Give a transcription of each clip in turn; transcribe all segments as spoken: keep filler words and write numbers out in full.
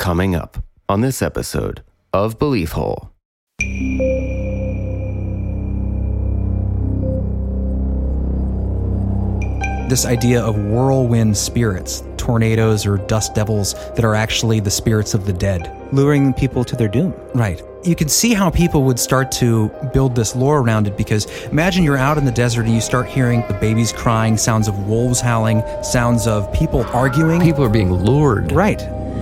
Coming up on this episode of Belief Hole. This idea of whirlwind spirits, tornadoes or dust devils that are actually the spirits of the dead. Luring people to their doom. Right. You can see how people would start to build this lore around it, because imagine you're out in the desert and you start hearing the babies crying, sounds of wolves howling, sounds of people arguing. People are being lured. Right.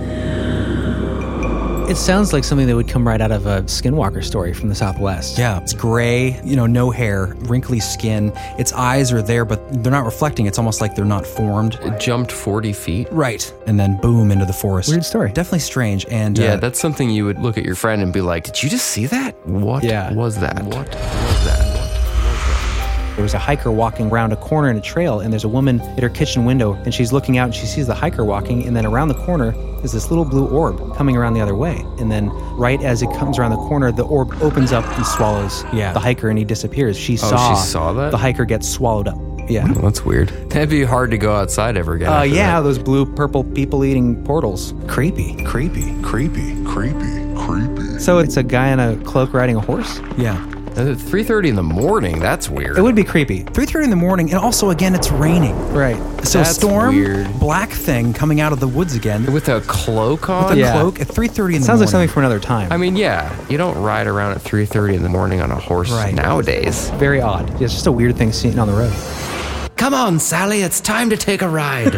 It sounds like something that would come right out of a Skinwalker story from the Southwest. Yeah, it's gray, you know, no hair, wrinkly skin. Its eyes are there, but they're not reflecting. It's almost like they're not formed. It jumped forty feet. Right. And then boom, into the forest. Weird story. Definitely strange. And Yeah, uh, that's something you would look at your friend and be like, did you just see that? What Yeah. was that? What was that? There was a hiker walking around a corner in a trail, and there's a woman at her kitchen window, and she's looking out and she sees the hiker walking, and then around the corner is this little blue orb coming around the other way. And then right as it comes around the corner, the orb opens up and swallows Yeah. the hiker, and he disappears. She Oh, saw, she saw that? the hiker get swallowed up. Yeah. Well, that's weird. That'd be hard to go outside ever again. Uh, after yeah, that. those blue, purple, people-eating portals. Creepy. Creepy, creepy, creepy, creepy. So it's a guy in a cloak riding a horse? yeah. Uh, three thirty in the morning, that's weird. It would be creepy. three thirty in the morning, and also, again, it's raining. Right. So That's storm, weird. black thing coming out of the woods again. With a cloak on? With a Yeah. cloak at three thirty in the Sounds morning. like something for another time. I mean, yeah, you don't ride around at three thirty in the morning on a horse Right. nowadays. Very odd. Yeah, it's just a weird thing seen on the road. Come on, Sally, it's time to take a ride.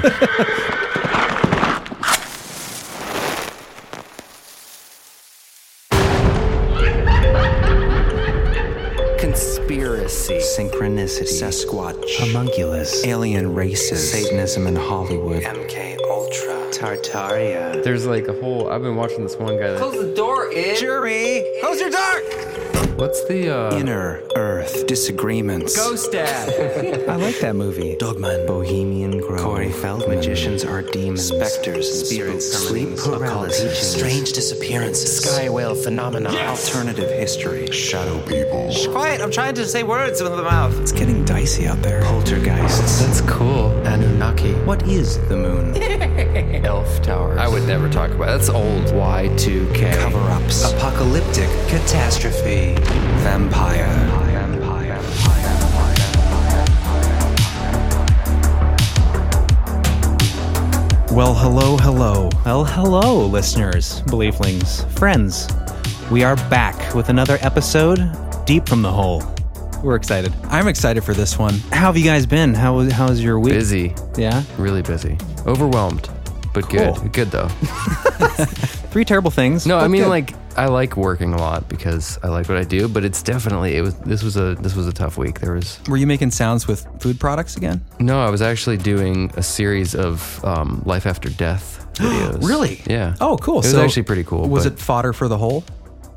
Conspiracy. Synchronicity, Sasquatch, Homunculus, Alien Races, Satanism in Hollywood, M K Ultra, Tartaria. There's like a whole, I've been watching this one guy that, Close the door, Ed. Jeremy, close your door. what's the, uh... Inner Earth Disagreements. Ghost Dad. I like that movie. Dogman, Bohemian Grove, Corey Feldman, Magicians Are Demons, Specters, Spirits, Sleep Paralysis, Strange Disappearances, Sky Whale Phenomena, Alternative History, Shadow People. Shh, quiet, I'm trying to say words with the mouth. It's getting dicey out there. Poltergeists. That's cool. Anunnaki. What is the moon? Elf Towers. I would never talk about it. That's old. Y two K. Cover-ups. Apocalyptic. Catastrophe. Vampire. Vampire. Well, hello, hello. Well, hello, listeners, belieflings, friends. We are back with another episode, Deep from the Hole. We're excited. I'm excited for this one. How have you guys been? How was how's your week? Busy. Yeah? Really busy. Overwhelmed. But good. Cool. Good, though. Three terrible things. No, I but mean, good. like, I like working a lot because I like what I do, but it's definitely, it was, this was a, this was a tough week. There was, Were you making sounds with food products again? no, I was actually doing a series of um, life after death videos. Really? Yeah. Oh, cool. It was So actually pretty cool. Was but, it fodder for the hole?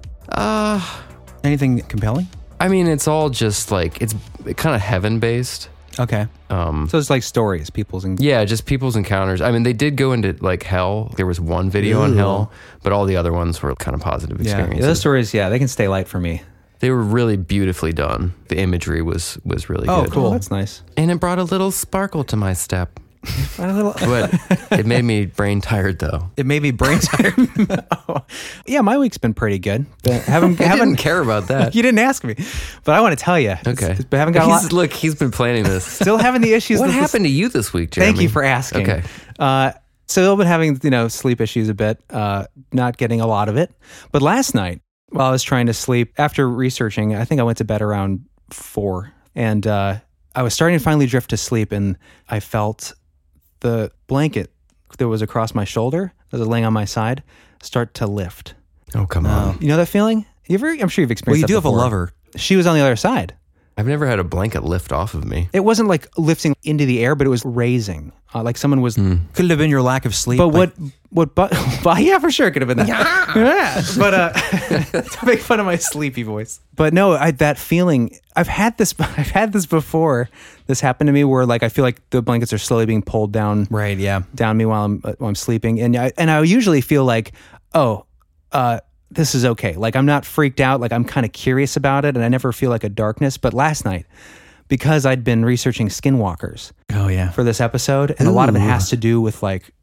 Uh, Anything compelling? I mean, it's all just like, it's kind of heaven based. Okay. Um, So it's like stories, people's... And- yeah, just people's encounters. I mean, they did go into like hell. There was one video on Ooh. hell, but all the other ones were kind of positive Yeah. experiences. Yeah, those stories, yeah, they can stay light for me. They were really beautifully done. The imagery was was really Oh, good. cool. Oh, that's nice. And it brought a little sparkle to my step. A little... But it made me brain tired though. It made me brain tired. Oh. Yeah, my week's been pretty good. But haven't, I haven't, didn't care about that. You didn't ask me, but I want to tell you. Okay. But haven't got a He's- lot... Look, he's been planning this. Still having the issues What with this- happened to you this week, Jeremy? Thank you for asking. Okay. Uh, so I've been having, you know, sleep issues a bit, uh, not getting a lot of it. But last night, while I was trying to sleep, after researching, I think I went to bed around four. And uh, I was starting to finally drift to sleep, and I felt the blanket that was across my shoulder, that was laying on my side, start to lift. Oh, come on. You know that feeling? You ever? I'm sure you've Well, experienced you that do have a before. lover. She was on the other side. I've never had a blanket lift off of me. It wasn't like lifting into the air, but it was raising. Uh, like someone was... Could it have been your lack of sleep? But Like, what, what, but, but yeah, for sure it could have been that. Yeah. But, uh, to make fun of my sleepy voice. But no, I, that feeling, I've had this, I've had this before. This happened to me where like, I feel like the blankets are slowly being pulled down, Right, yeah. down me while I'm, uh, while I'm sleeping. And I, and I usually feel like, oh, uh, this is okay. Like I'm not freaked out. Like I'm kind of curious about it. And I never feel like a darkness. But last night, because I'd been researching skinwalkers Oh, yeah. for this episode, and a lot of it has to do with like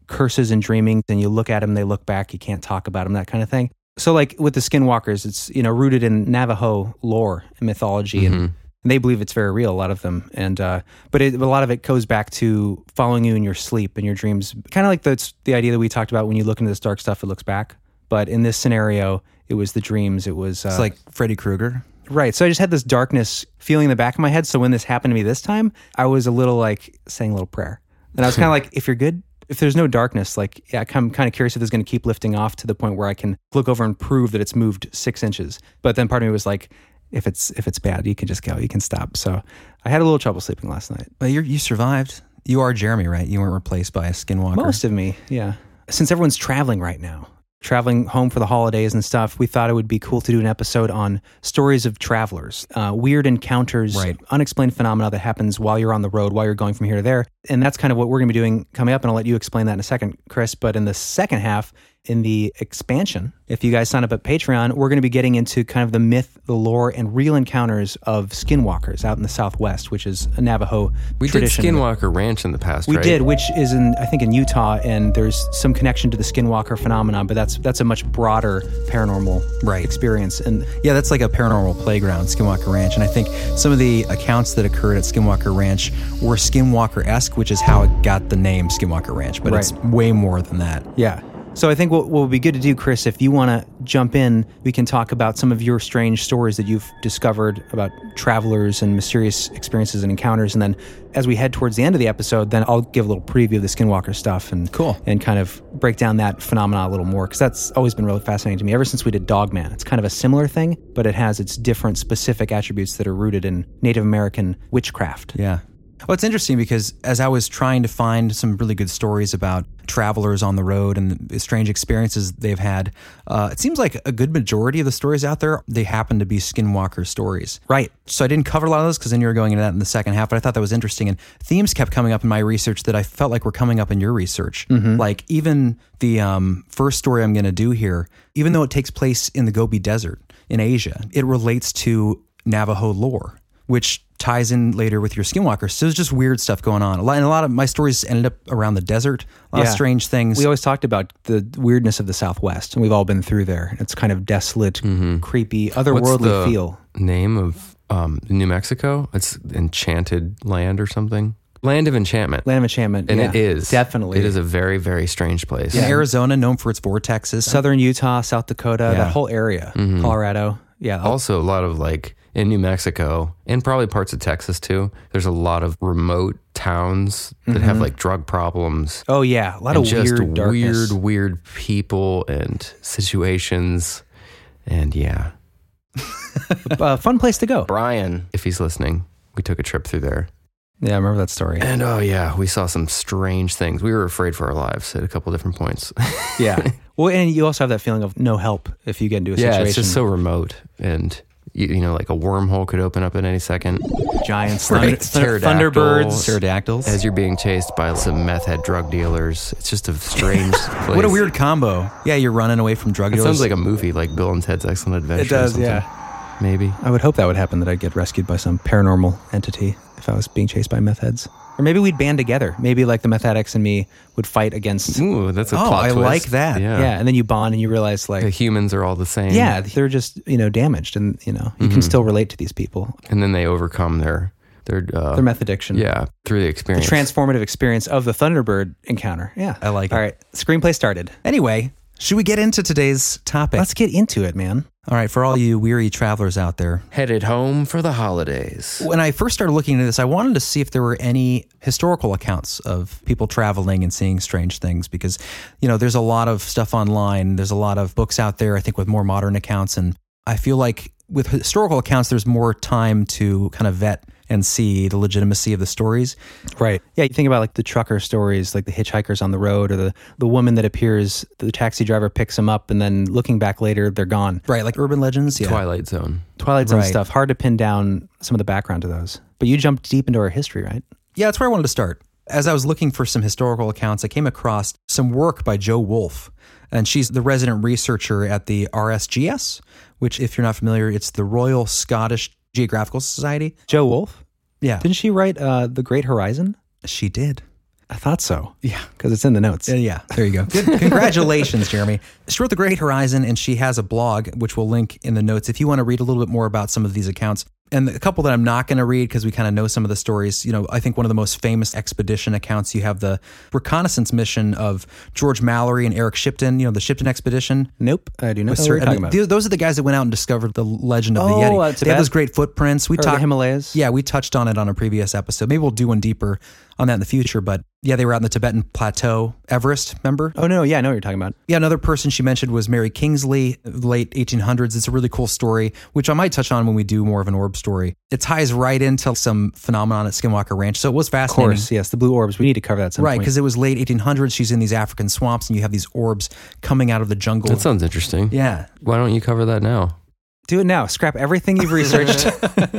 curses and dreaming, and you look at them, they look back, you can't talk about them, that kind of thing. So like with the Skinwalkers, it's, you know, rooted in Navajo lore and mythology, mm-hmm. and, and they believe it's very real, a lot of them. And uh, but it, a lot of it goes back to following you in your sleep and your dreams, kind of like the, the idea that we talked about when you look into this dark stuff, it looks back. But in this scenario, it was the dreams. It was... Uh, it's like Freddy Krueger. Right. So I just had this darkness feeling in the back of my head. So when this happened to me this time, I was a little like saying a little prayer. And I was kind of like, if you're good, if there's no darkness, like, yeah, I'm kind of curious if this is going to keep lifting off to the point where I can look over and prove that it's moved six inches. But then part of me was like, if it's if it's bad, you can just go, you can stop. So I had a little trouble sleeping last night. But you you survived. You are Jeremy, right? You weren't replaced by a Skinwalker. Most of me, yeah. Since everyone's traveling right now, traveling home for the holidays and stuff, we thought it would be cool to do an episode on stories of travelers, uh, weird encounters, right. unexplained phenomena that happens while you're on the road, while you're going from here to there. And that's kind of what we're going to be doing coming up, and I'll let you explain that in a second, Chris. But in the second half, in the expansion, if you guys sign up at Patreon, we're going to be getting into kind of the myth, the lore, and real encounters of Skinwalkers out in the Southwest, which is a Navajo we tradition. We did Skinwalker Ranch in the past, we right? We did, which is in, I think, in Utah, and there's some connection to the Skinwalker phenomenon, but that's that's a much broader paranormal right. experience. And yeah, that's like a paranormal playground, Skinwalker Ranch. And I think some of the accounts that occurred at Skinwalker Ranch were Skinwalker-esque, which is how it got the name Skinwalker Ranch, but right. it's way more than that. Yeah. So I think what, what would be good to do, Chris, if you want to jump in, we can talk about some of your strange stories that you've discovered about travelers and mysterious experiences and encounters. And then as we head towards the end of the episode, then I'll give a little preview of the Skinwalker stuff and cool. and kind of break down that phenomena a little more, because that's always been really fascinating to me ever since we did Dogman. It's kind of a similar thing, but it has its different specific attributes that are rooted in Native American witchcraft. Yeah. Well, it's interesting because as I was trying to find some really good stories about travelers on the road and the strange experiences they've had, uh, it seems like a good majority of the stories out there, they happen to be Skinwalker stories. Right. So I didn't cover a lot of those because then you were going into that in the second half, but I thought that was interesting. And themes kept coming up in my research that I felt like were coming up in your research. Mm-hmm. Like even the um, first story I'm going to do here, even though it takes place in the Gobi Desert in Asia, it relates to Navajo lore, which ties in later with your Skinwalker. So there's just weird stuff going on. A lot, and a lot of my stories ended up around the desert. A lot yeah. of strange things. We always talked about the weirdness of the Southwest, and we've all been through there. It's kind of desolate, mm-hmm. creepy, otherworldly What's the feel. Name of um, New Mexico? It's Enchanted Land or something. Land of Enchantment. Land of Enchantment, and yeah, it is definitely. It is a very, very strange place. Yeah. Arizona, known for its vortexes. Southern Utah, South Dakota, Yeah. that whole area, Mhm. Colorado. Yeah. Also, a lot of like in New Mexico and probably parts of Texas too. There's a lot of remote towns that have like drug problems. Oh yeah, a lot and of just weird, darkness. weird, weird people and situations. And yeah, uh, fun place to go. Brian, if he's listening, we took a trip through there. Yeah, I remember that story. And oh yeah, we saw some strange things. We were afraid for our lives at a couple different points. Yeah. Well, and you also have that feeling of no help if you get into a yeah, situation. it's just so remote. And you, you know, like a wormhole could open up at any second. Giants, Right. thunder, Pterodactyls. thunderbirds. Pterodactyls. As you're being chased by some meth head drug dealers. It's just a strange place. What a weird combo. Yeah, you're running away from drug It dealers. sounds like a movie, like Bill and Ted's Excellent Adventure. It does, or something. yeah. Maybe. I would hope that would happen, that I'd get rescued by some paranormal entity if I was being chased by meth heads. Or maybe we'd band together. Maybe like the meth addicts and me would fight against... Ooh, that's a Oh, plot I twist. like that. Yeah. Yeah, and then you bond and you realize like... The humans are all the same. yeah, they're just, you know, damaged, and, you know, you can still relate to these people. And then they overcome their... Their, uh, Their meth addiction. Yeah, through the The experience. transformative experience of the Thunderbird encounter. Yeah. I like it. All right, screenplay started. Anyway, should we get into today's topic? Let's get into it, man. All right, for all you weary travelers out there. Headed home for the holidays. When I first started looking into this, I wanted to see if there were any historical accounts of people traveling and seeing strange things, because, you know, there's a lot of stuff online. There's a lot of books out there, I think, with more modern accounts. And I feel like with historical accounts, there's more time to kind of vet and see the legitimacy of the stories. Right. Yeah, you think about like the trucker stories, like the hitchhikers on the road, or the, the woman that appears, the taxi driver picks them up, and then looking back later, they're gone. Right, like urban legends. Yeah. Twilight Zone. Twilight Zone Right. stuff. Hard to pin down some of the background to those. But you jumped deep into our history, right? Yeah, that's where I wanted to start. As I was looking for some historical accounts, I came across some work by Jo Wolfe, and she's the resident researcher at the R S G S, which, if you're not familiar, it's the Royal Scottish Geographical Society. Jo Wolfe? Yeah, Didn't she write uh, The Great Horizon? she did. I thought so. Yeah. Because it's in the notes. Uh, yeah, there you go. Good. Congratulations, Jeremy. She wrote The Great Horizon, and she has a blog, which we'll link in the notes if you want to read a little bit more about some of these accounts. And a couple that I'm not going to read because we kind of know some of the stories. You know, I think one of the most famous expedition accounts, you have the reconnaissance mission of George Mallory and Eric Shipton, you know, the Shipton expedition. Nope, I do not With know Sir- what you're talking I mean, about. th- Those are the guys that went out and discovered the legend of Oh, the Yeti. uh, They have Tibet? those great footprints. We Or the talked Himalayas? Yeah, we touched on it on a previous episode. Maybe we'll do one deeper on that in the future. But yeah, they were out in the Tibetan Plateau, Everest, remember? Oh, no, yeah, I know what you're talking about. Yeah, another person she mentioned was Mary Kingsley, late eighteen hundreds. It's a really cool story, which I might touch on when we do more of an orb story. It ties right into some phenomenon at Skinwalker Ranch. So it was Of fascinating. course, yes, the blue orbs. We need to cover that at some Right, point. because it was late eighteen hundreds. She's in these African swamps, and you have these orbs coming out of the jungle. That sounds interesting. Yeah. Why don't you cover that now? Do it now. Scrap everything you've researched. uh,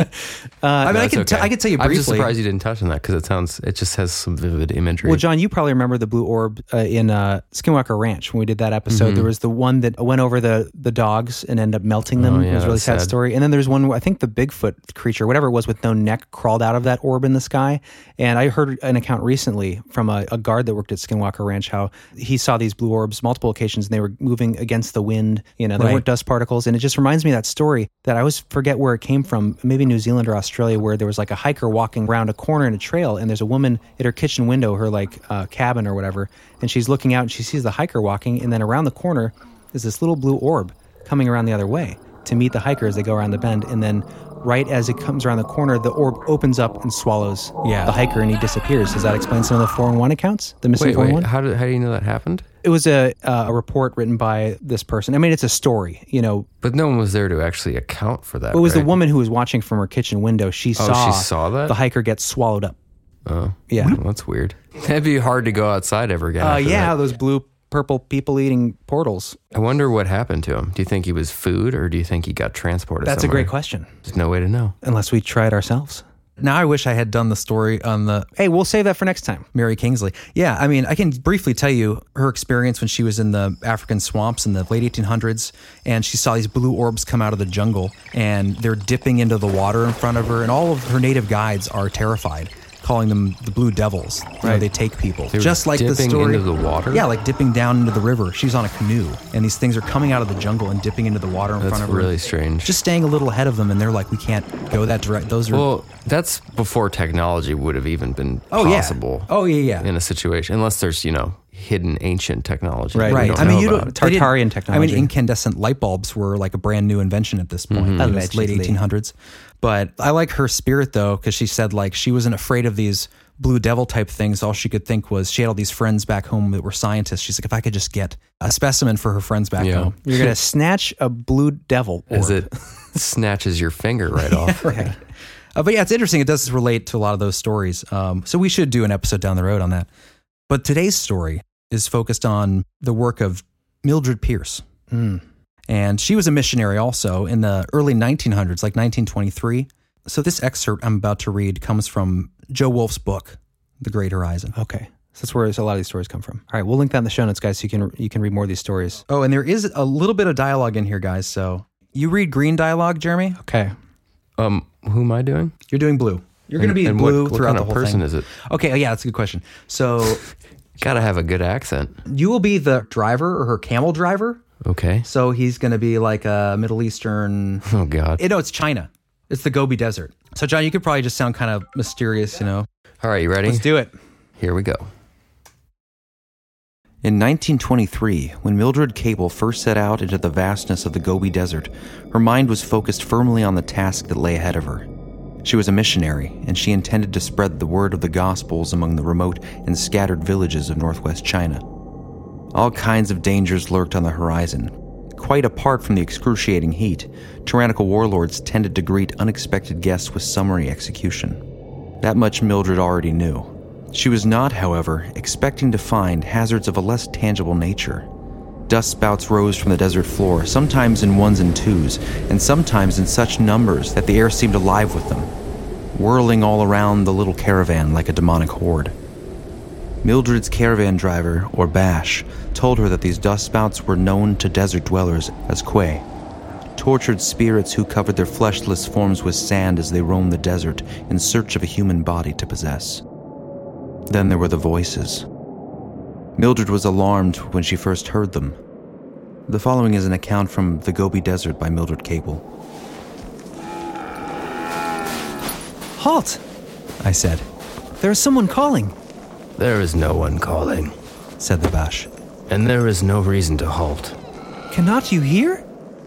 I mean, I That's can, t- okay. I can tell you I'm just briefly. surprised you didn't touch on that because it sounds, it just has some vivid imagery. Well, John, you probably remember the blue orb uh, in uh, Skinwalker Ranch when we did that episode. Mm-hmm. There was the one that went over the, the dogs and ended up melting them. Oh, it yeah, was a really that's sad, sad. story. And then there's one where I think the Bigfoot creature, whatever it was with no neck, crawled out of that orb in the sky. And I heard an account recently from a, a guard that worked at Skinwalker Ranch how he saw these blue orbs multiple occasions and they were moving against the wind. You know, they Right. weren't dust particles. And it just reminds me of that story that I always forget where it came from, maybe New Zealand or Australia, where there was like a hiker walking around a corner in a trail and there's a woman at her kitchen window, her like uh, cabin or whatever, and she's looking out and she sees the hiker walking, and then around the corner is this little blue orb coming around the other way to meet the hiker as they go around the bend, and then right as it comes around the corner, the orb opens up and swallows Yeah. the hiker and he disappears. Does that explain some of the four in one accounts? The missing wait, four in wait. one? How, did, how do you know that happened? It was a uh, a report written by this person. I mean, it's a story, you know. But no one was there to actually account for that. It was right? the woman who was watching from her kitchen window. She Oh, saw, she saw that? the hiker get swallowed up. Oh, Yeah. Well, that's weird. That'd be hard to go outside ever again. Uh, after yeah, that. those blue, purple people eating portals. I wonder what happened to him. Do you think he was food or do you think he got transported That's a somewhere? great question. There's no way to know. Unless we try it ourselves. Now I wish I had done the story on the Hey, we'll save that for next time. Mary Kingsley. Yeah, I mean, I can briefly tell you her experience when she was in the African swamps in the late eighteen hundreds, and she saw these blue orbs come out of the jungle, and they're dipping into the water in front of her, and all of her native guides are terrified, calling them the blue devils. You know, Right. they take people. They were Just like the dipping story. into the water? Yeah, like dipping down into the river. She's on a canoe, and these things are coming out of the jungle and dipping into the water in That's front of her. really strange. Just staying a little ahead of them, and they're like, we can't go that direct. Those are. Well, that's before technology would have even been oh, yeah. possible. Oh, yeah, yeah. In a situation, unless there's, you know, hidden ancient technology. Right. that we Right. don't I mean, know you about. don't. they didn't- Tartarian technology. I mean, incandescent light bulbs were like a brand new invention at this point. Mm-hmm. In the late Allegedly. eighteen hundreds. But I like her spirit though, because she said like she wasn't afraid of these blue devil type things. All she could think was she had all these friends back home that were scientists. She's like, if I could just get a specimen for her friends back Yeah. home. You're going to snatch a blue devil orb. As it snatches your finger right off. Right. Uh, but yeah, it's interesting. It does relate to a lot of those stories. Um, so we should do an episode down the road on that. But today's story is focused on the work of Mildred Pierce. Mm. And she was a missionary also in the early nineteen hundreds, like nineteen twenty-three. So this excerpt I'm about to read comes from Joe Wolf's book, The Great Horizon. Okay. So that's where a lot of these stories come from. All right, we'll link that in the show notes, guys, so you can you can read more of these stories. Oh, and there is a little bit of dialogue in here, guys. So you read green dialogue, Jeremy? Okay. Um, who am I doing? You're doing blue. You're going to And- be and blue what, what throughout kind the of whole person thing. is it? Okay, yeah, that's a good question. So Gotta have a good accent. you will be the driver or her camel driver. Okay. So he's going to be like a Middle Eastern. Oh God. You know, it's China. It's the Gobi Desert. So, John, you could probably just sound kind of mysterious, you know. All right, you ready? Let's do it. Here we go. In nineteen twenty-three, when Mildred Cable first set out into the vastness of the Gobi Desert, her mind was focused firmly on the task that lay ahead of her. She was a missionary, and she intended to spread the word of the Gospels among the remote and scattered villages of northwest China. All kinds of dangers lurked on the horizon. Quite apart from the excruciating heat, tyrannical warlords tended to greet unexpected guests with summary execution. That much Mildred already knew. She was not, however, expecting to find hazards of a less tangible nature. Dust spouts rose from the desert floor, sometimes in ones and twos, and sometimes in such numbers that the air seemed alive with them, whirling all around the little caravan like a demonic horde. Mildred's caravan driver, or Bash, told her that these dust spouts were known to desert dwellers as Kwe, tortured spirits who covered their fleshless forms with sand as they roamed the desert in search of a human body to possess. Then there were the voices. Mildred was alarmed when she first heard them. The following is an account from the Gobi Desert by Mildred Cable. Halt! I said. There is someone calling. There is no one calling, said the Bash. and there is no reason to halt. Cannot you hear?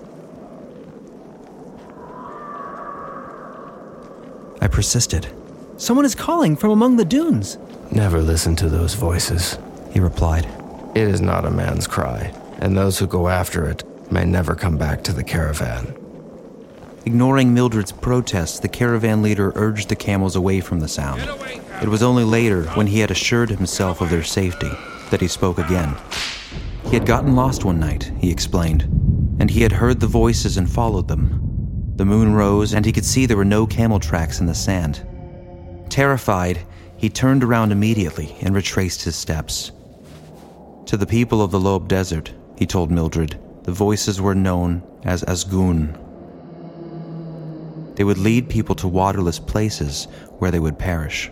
I persisted. Someone is calling from among the dunes. Never listen to those voices, He replied. It is not a man's cry, and those who go after it may never come back to the caravan. Ignoring Mildred's protests, the caravan leader urged the camels away from the sound. It was only later, when he had assured himself of their safety, that he spoke again. He had gotten lost one night, he explained, and he had heard the voices and followed them. The moon rose, and he could see there were no camel tracks in the sand. Terrified, he turned around immediately and retraced his steps. To the people of the Loeb Desert, he told Mildred, the voices were known as Asgun. They would lead people to waterless places where they would perish.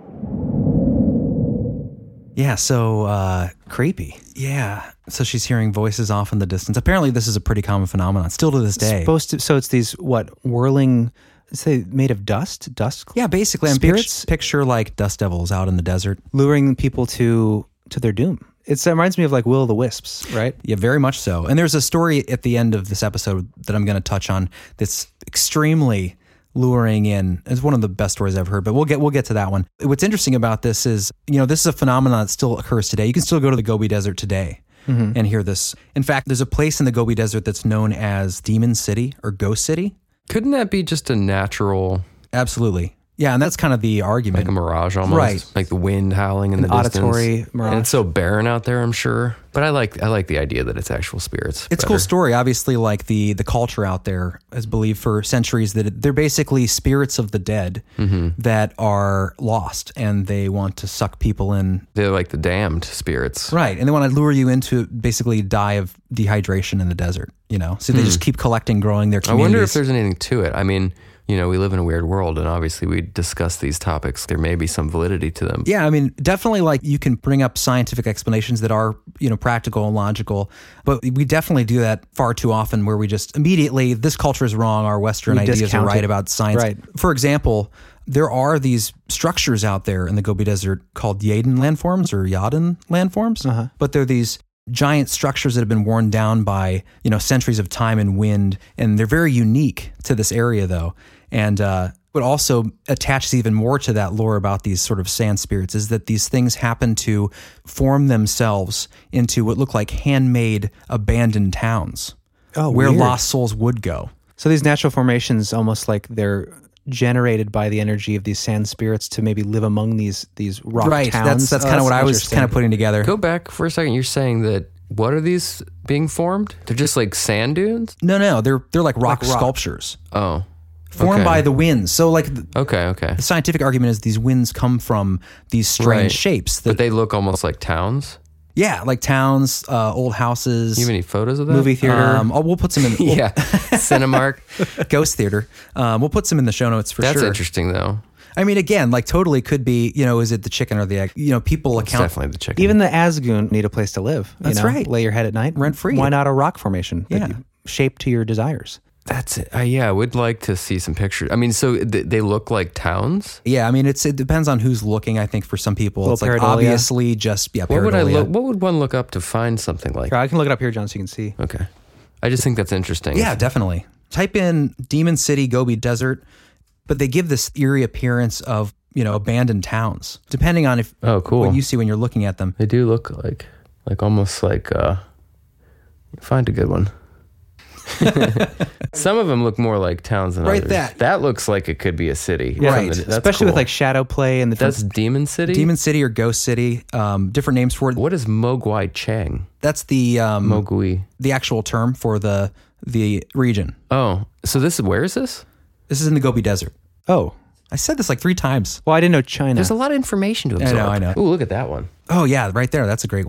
Yeah, so uh, creepy. Yeah. So she's hearing voices off in the distance. Apparently this is a pretty common phenomenon, still to this day. Supposed to, so it's these, what, whirling, say, made of dust? Dust? Yeah, basically. I'm Spirits? picture, picture like dust devils out in the desert. Luring people to to their doom. It's, it reminds me of like Will o' the Wisps, right? Yeah, very much so. And there's a story at the end of this episode that I'm going to touch on that's extremely luring in. It's one of the best stories I've heard, but we'll get we'll get to that one. What's interesting about this is, you know, this is a phenomenon that still occurs today. You can still go to the Gobi Desert today mm-hmm. and hear this. In fact, there's a place in the Gobi Desert that's known as Demon City or Ghost City. Couldn't that be just a natural... Absolutely. Yeah, and that's kind of the argument. Like a mirage almost. Right. Like the wind howling in An the distance. auditory mirage. And it's so barren out there, I'm sure. But I like I like the idea that it's actual spirits. It's a better. cool story. Obviously, like the the culture out there has believed for centuries that they're basically spirits of the dead mm-hmm. that are lost, and they want to suck people in. They're like the damned spirits. Right, and they want to lure you into basically die of dehydration in the desert, you know? So they mm. just keep collecting, growing their communities. I wonder if there's anything to it. I mean... You know, we live in a weird world, and obviously we discuss these topics. There may be some validity to them. Yeah, I mean, definitely, like, you can bring up scientific explanations that are, you know, practical and logical, but we definitely do that far too often where we just immediately, this culture is wrong, our Western we ideas are right it. about science. Right. For example, there are these structures out there in the Gobi Desert called Yaden landforms or Yaden landforms, uh-huh. but they're these giant structures that have been worn down by, you know, centuries of time and wind, and they're very unique to this area, though. And uh, what also attaches even more to that lore about these sort of sand spirits is that these things happen to form themselves into what look like handmade abandoned towns oh, where weird. lost souls would go. So these natural formations, almost like they're generated by the energy of these sand spirits to maybe live among these these rock right. towns. That's, that's oh, kind of that's what I was kind of putting together. Go back for a second. You're saying that, what are these being formed? They're just like sand dunes? No, no, they're they're like rock, Like rock. sculptures. Oh. Formed okay. by the winds. So like the, Okay, okay. the scientific argument is these winds come from these strange Right. shapes. That, But they look almost like towns? yeah, like towns, uh, old houses. You have any photos of that? Movie theater. Um, oh, we'll put some in. We'll, Yeah. Cinemark. Ghost theater. Um, we'll put some in the show notes for That's sure. interesting, though. I mean, again, like totally could be, you know, is it the chicken or the egg? You know, people It's account. definitely the chicken. Even the Asgun need a place to live. you That's know? right. Lay your head at night. Rent-free. Why not a rock formation that Yeah. you shape to your desires? That's it. Uh, yeah, I would like to see some pictures. I mean, so th- they look like towns? Yeah, I mean, it's it depends on who's looking. I think for some people, Little it's like pareidolia. obviously just yeah. What would I pareidolia. look? What would one look up to find something like? Here, I can look it up here, John, so you can see. Okay, I just think that's interesting. Yeah, definitely. Type in Demon City, Gobi Desert, but they give this eerie appearance of, you know, abandoned towns, depending on if Oh, cool. what you see when you're looking at them. They do look like, like almost like. uh Find a good one. Some of them look more like towns than Right, others. that. That looks like it could be a city. Yeah, Right. From the- that's especially with cool. like shadow play and the That's Demon City. Demon City or Ghost City, um, different names for it. What is Mogwai Chang? That's the um, Mogui. the actual term for the the region. Oh, so this is where is this? This is in the Gobi Desert. Oh, I said this like three times. well, I didn't know China. There's a lot of information to I absorb. know, I know. Ooh, look at that one. Oh yeah, right there. That's a great one.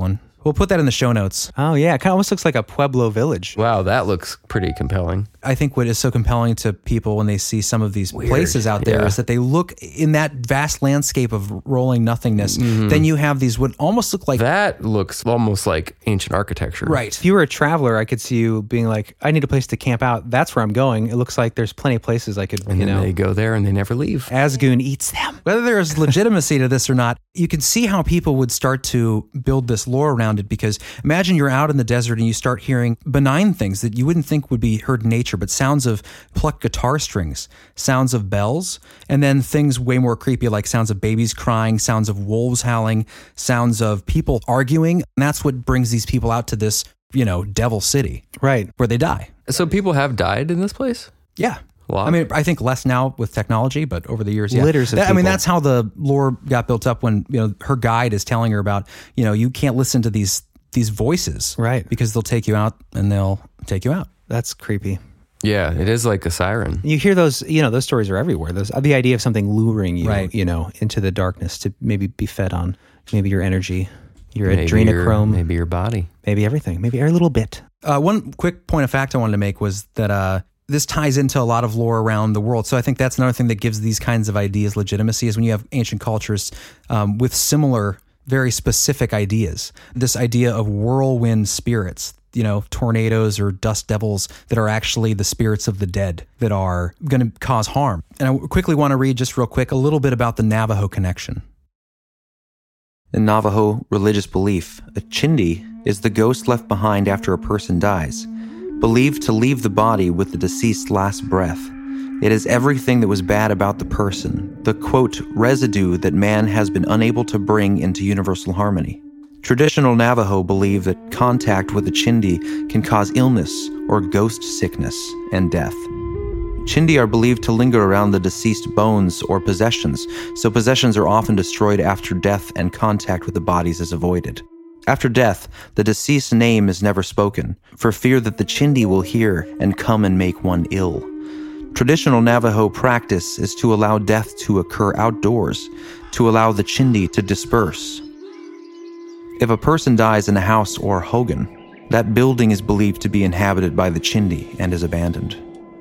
We'll put that in the show notes. Oh, yeah. It kind of almost looks like a Pueblo village. Wow, that looks pretty compelling. I think what is so compelling to people when they see some of these places out there Yeah. is that they look in that vast landscape of rolling nothingness. Mm-hmm. Then you have these what almost look like That looks almost like ancient architecture. right. If you were a traveler, I could see you being like, I need a place to camp out. That's where I'm going. It looks like there's plenty of places I could, And you then know. they go there and they never leave. Asgoon eats them. Whether there's legitimacy to this or not, you can see how people would start to build this lore around it, because imagine you're out in the desert and you start hearing benign things that you wouldn't think would be heard in nature, but sounds of plucked guitar strings, sounds of bells, and then things way more creepy like sounds of babies crying, sounds of wolves howling, sounds of people arguing. And that's what brings these people out to this, you know, devil city Right. where they die. So people have died in this place? Yeah. A lot? I mean, I think less now with technology, but over the years, yeah. Litters of That- I mean, people. that's how the lore got built up when, you know, her guide is telling her about, you know, you can't listen to these these voices. Right. Because they'll take you out and they'll take you out. That's creepy. Yeah, it is like a siren. You hear those, you know, those stories are everywhere. Those, the idea of something luring you, Right. you know, into the darkness to maybe be fed on, maybe your energy, your Maybe your- adrenochrome, maybe. Maybe your body. everything, maybe every little bit. Uh, one quick point of fact I wanted to make was that uh, this ties into a lot of lore around the world. So I think that's another thing that gives these kinds of ideas legitimacy, is when you have ancient cultures um, with similar, very specific ideas. This idea of whirlwind spirits, you know, tornadoes or dust devils that are actually the spirits of the dead that are going to cause harm. And I quickly want to read just real quick a little bit about the Navajo connection. In Navajo religious belief, a chindi is the ghost left behind after a person dies, believed to leave the body with the deceased's last breath. It is everything that was bad about the person, the quote, residue that man has been unable to bring into universal harmony. Traditional Navajo believe that contact with a chindi can cause illness or ghost sickness and death. Chindi are believed to linger around the deceased bones or possessions, so possessions are often destroyed after death and contact with the bodies is avoided. After death, the deceased's name is never spoken, for fear that the chindi will hear and come and make one ill. Traditional Navajo practice is to allow death to occur outdoors, to allow the chindi to disperse. If a person dies in a house or hogan, that building is believed to be inhabited by the chindi and is abandoned.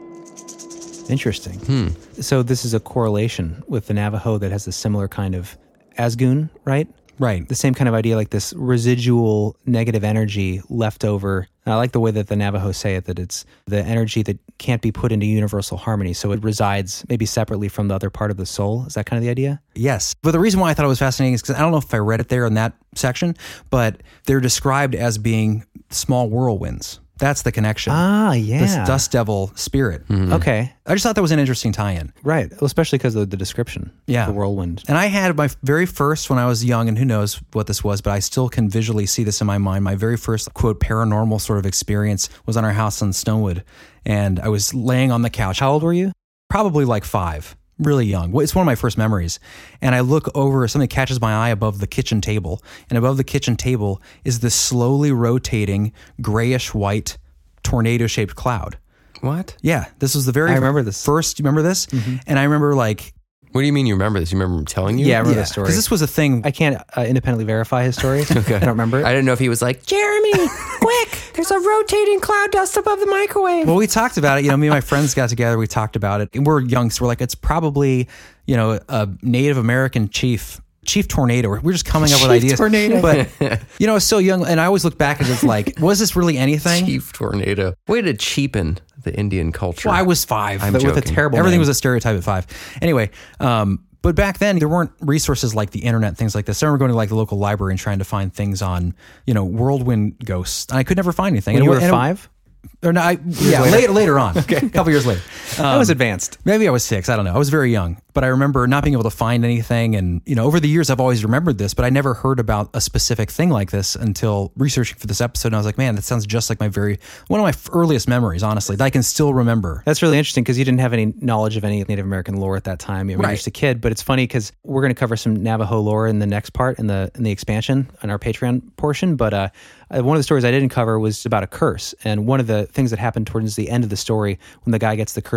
Interesting. Hmm. So this is a correlation with the Navajo that has a similar kind of Asgoon, right? Right. The same kind of idea, like this residual negative energy left over. And I like the way that the Navajo say it, that it's the energy that can't be put into universal harmony. So it resides maybe separately from the other part of the soul. Is that kind of the idea? Yes. But the reason why I thought it was fascinating is because I don't know if I read it there in that section, but they're described as being small whirlwinds. That's the connection. Ah, yeah. This dust devil spirit. Okay. I just thought that was an interesting tie-in. Right. Well, especially because of the description. Yeah. The whirlwind. And I had my very first, when I was young, and who knows what this was, but I still can visually see this in my mind. My very first, quote, paranormal sort of experience was on our house in Stonewood. And I was laying on the couch. How old were you? Probably like five. Really young. Well, it's one of my first memories. And I look over, something catches my eye above the kitchen table. And above the kitchen table is this slowly rotating grayish white tornado-shaped cloud. What? Yeah, this was the very I remember this. first. You remember this? And I remember like, What do you mean you remember this? You remember him telling you? Yeah, I remember the story. because this was a thing. I can't uh, independently verify his story. okay. I don't remember it. I didn't know if he was like, Jeremy, quick, there's a rotating cloud dust above the microwave. Well, we talked about it. You know, me and my friends got together. We talked about it. And we're young, so we're like, it's probably, you know, a Native American chief. Chief Tornado. We're just coming up with Chief ideas. Tornado. But, you know, I was so young, and I always look back and it's like, was this really anything? Chief Tornado. Way to cheapen the Indian culture. Well, I was five. I'm But with a joking. terrible Everything name. was a stereotype at five. Anyway, um, but back then there weren't resources like the internet, things like this. I remember going to like the local library and trying to find things on, you know, whirlwind ghosts, and I could never find anything. When And you it were wa- and it- five? Or no, I, yeah, later. later on, okay. a couple years later. I was advanced. Maybe I was six. I don't know. I was very young, but I remember not being able to find anything. And, you know, over the years, I've always remembered this, but I never heard about a specific thing like this until researching for this episode. And I was like, man, that sounds just like my very, one of my f- earliest memories, honestly, that I can still remember. That's really interesting because you didn't have any knowledge of any Native American lore at that time. You were Right. just a kid, but it's funny because we're going to cover some Navajo lore in the next part in the in the expansion on our Patreon portion. But uh, uh, one of the stories I didn't cover was about a curse, and one of the things that happened towards the end of the story when the guy gets the curse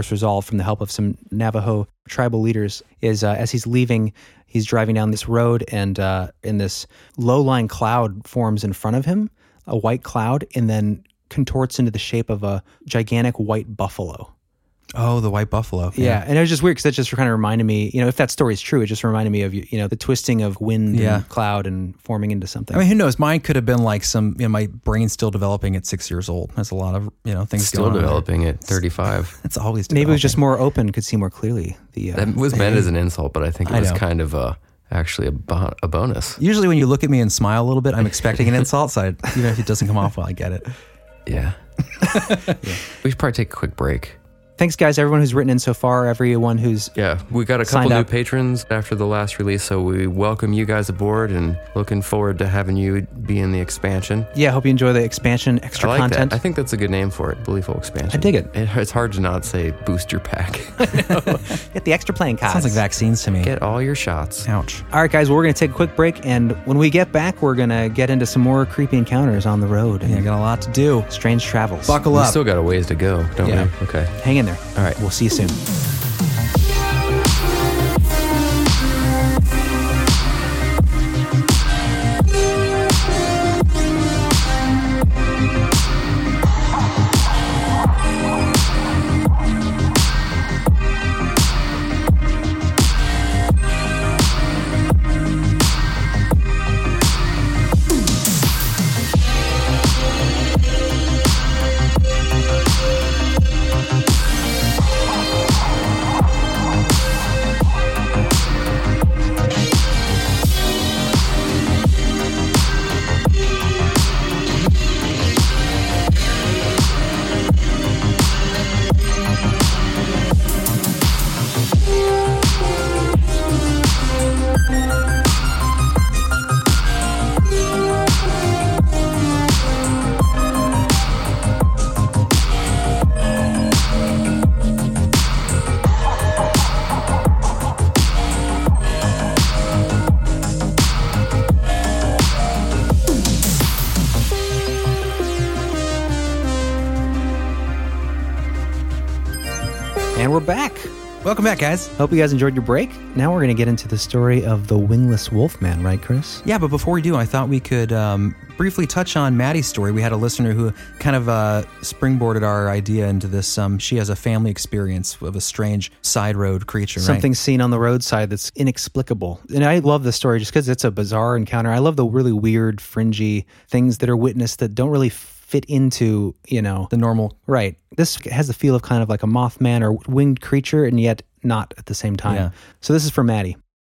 course, resolved from the help of some Navajo tribal leaders, is uh, as he's leaving, he's driving down this road, and uh, in this low-lying cloud forms in front of him, a white cloud, and then contorts into the shape of a gigantic white buffalo. Oh, the white buffalo. Yeah, yeah. And it was just weird because that just kind of reminded me, you know, if that story is true, it just reminded me of, you know, the twisting of wind Yeah. and cloud and forming into something. I mean, who knows? Mine could have been like some, you know, my brain's still developing at six years old. That's a lot of, you know, things Still going on. developing at thirty-five. It's always Maybe it was developing. just more open, could see more clearly. The uh, That was meant as an insult, but I think it I was know. kind of a, actually a, bo- a bonus. Usually when you look at me and smile a little bit, I'm expecting an insult, so I, even if it doesn't come off well, I get it. Yeah. yeah. We should probably take a quick break. Thanks, guys, everyone who's written in so far, everyone who's Yeah, we got a Signed couple new up. patrons after the last release, so we welcome you guys aboard and looking forward to having you be in the expansion. Yeah, hope you enjoy the expansion, extra I like content. that. I think that's a good name for it, Beliefful Expansion. I dig it. it. It's hard to not say booster pack. Get the extra playing cards. Sounds like vaccines to me. Get all your shots. Ouch. All right, guys, well, we're going to take a quick break, and when we get back, we're going to get into some more creepy encounters on the road and Yeah, I got a lot to do. strange travels. Buckle We up. still got a ways to go, don't Yeah. we? Okay. Hang in there. All right. We'll see you soon. And we're back. Welcome back, guys. Hope you guys enjoyed your break. Now we're going to get into the story of the wingless wolfman, right, Chris? Yeah, but before we do, I thought we could um, briefly touch on Maddie's story. We had a listener who kind of uh, springboarded our idea into this. Um, she has a family experience of a strange side road creature, Something right? seen on the roadside that's inexplicable. And I love the story just because it's a bizarre encounter. I love the really weird, fringy things that are witnessed that don't really fit into, you know, The normal. right. This has the feel of kind of like a Mothman or winged creature, and yet not at the same time. Yeah. So this is for Maddie.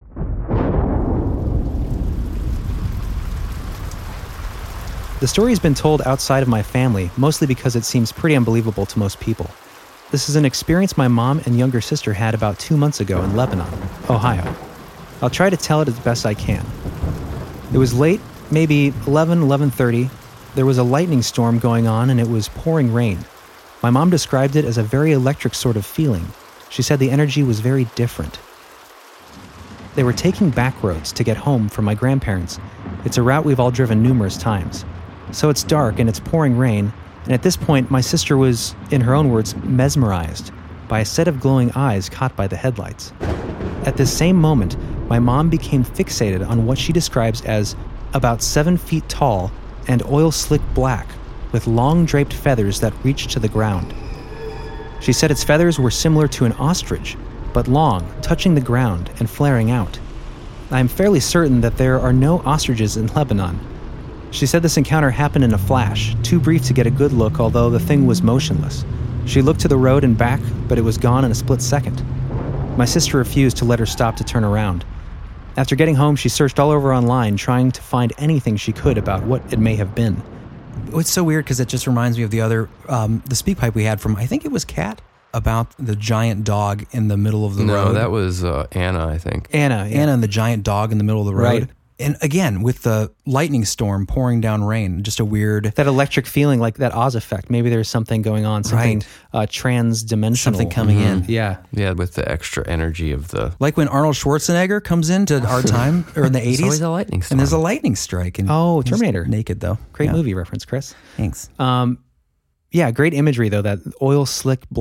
The story has been told outside of my family, mostly because it seems pretty unbelievable to most people. This is an experience my mom and younger sister had about two months ago in Lebanon, Ohio. I'll try to tell it as best I can. It was late, maybe eleven, eleven thirty. There was a lightning storm going on and it was pouring rain. My mom described it as a very electric sort of feeling. She said the energy was very different. They were taking back roads to get home from my grandparents. It's a route we've all driven numerous times. So it's dark and it's pouring rain, and at this point my sister was, in her own words, mesmerized by a set of glowing eyes caught by the headlights. At this same moment, my mom became fixated on what she describes as about seven feet tall and oil-slick black, with long draped feathers that reached to the ground. She said its feathers were similar to an ostrich, but long, touching the ground and flaring out. I am fairly certain that there are no ostriches in Lebanon. She said this encounter happened in a flash, too brief to get a good look, although the thing was motionless. She looked to the road and back, but it was gone in a split second. My sister refused to let her stop to turn around. After getting home, she searched all over online, trying to find anything she could about what it may have been. It's so weird because it just reminds me of the other, um, the speak pipe we had from, I think it was Kat, about the giant dog in the middle of the No, road. that was uh, Anna, I think. Anna, yeah. Anna and the giant dog in the middle of the road. Right. And again, with the lightning storm pouring down rain, just a weird, That electric feeling, like that Oz effect. Maybe there's something going on, something Right. uh, trans-dimensional. something coming in. Yeah. Yeah, with the extra energy of the... Like when Arnold Schwarzenegger comes into our time, or in the eighties. always a lightning storm. And there's a lightning strike. And Oh, he's Terminator. Naked, though. Great Yeah. movie reference, Chris. Thanks. Um, yeah, great imagery, though, that oil-slick black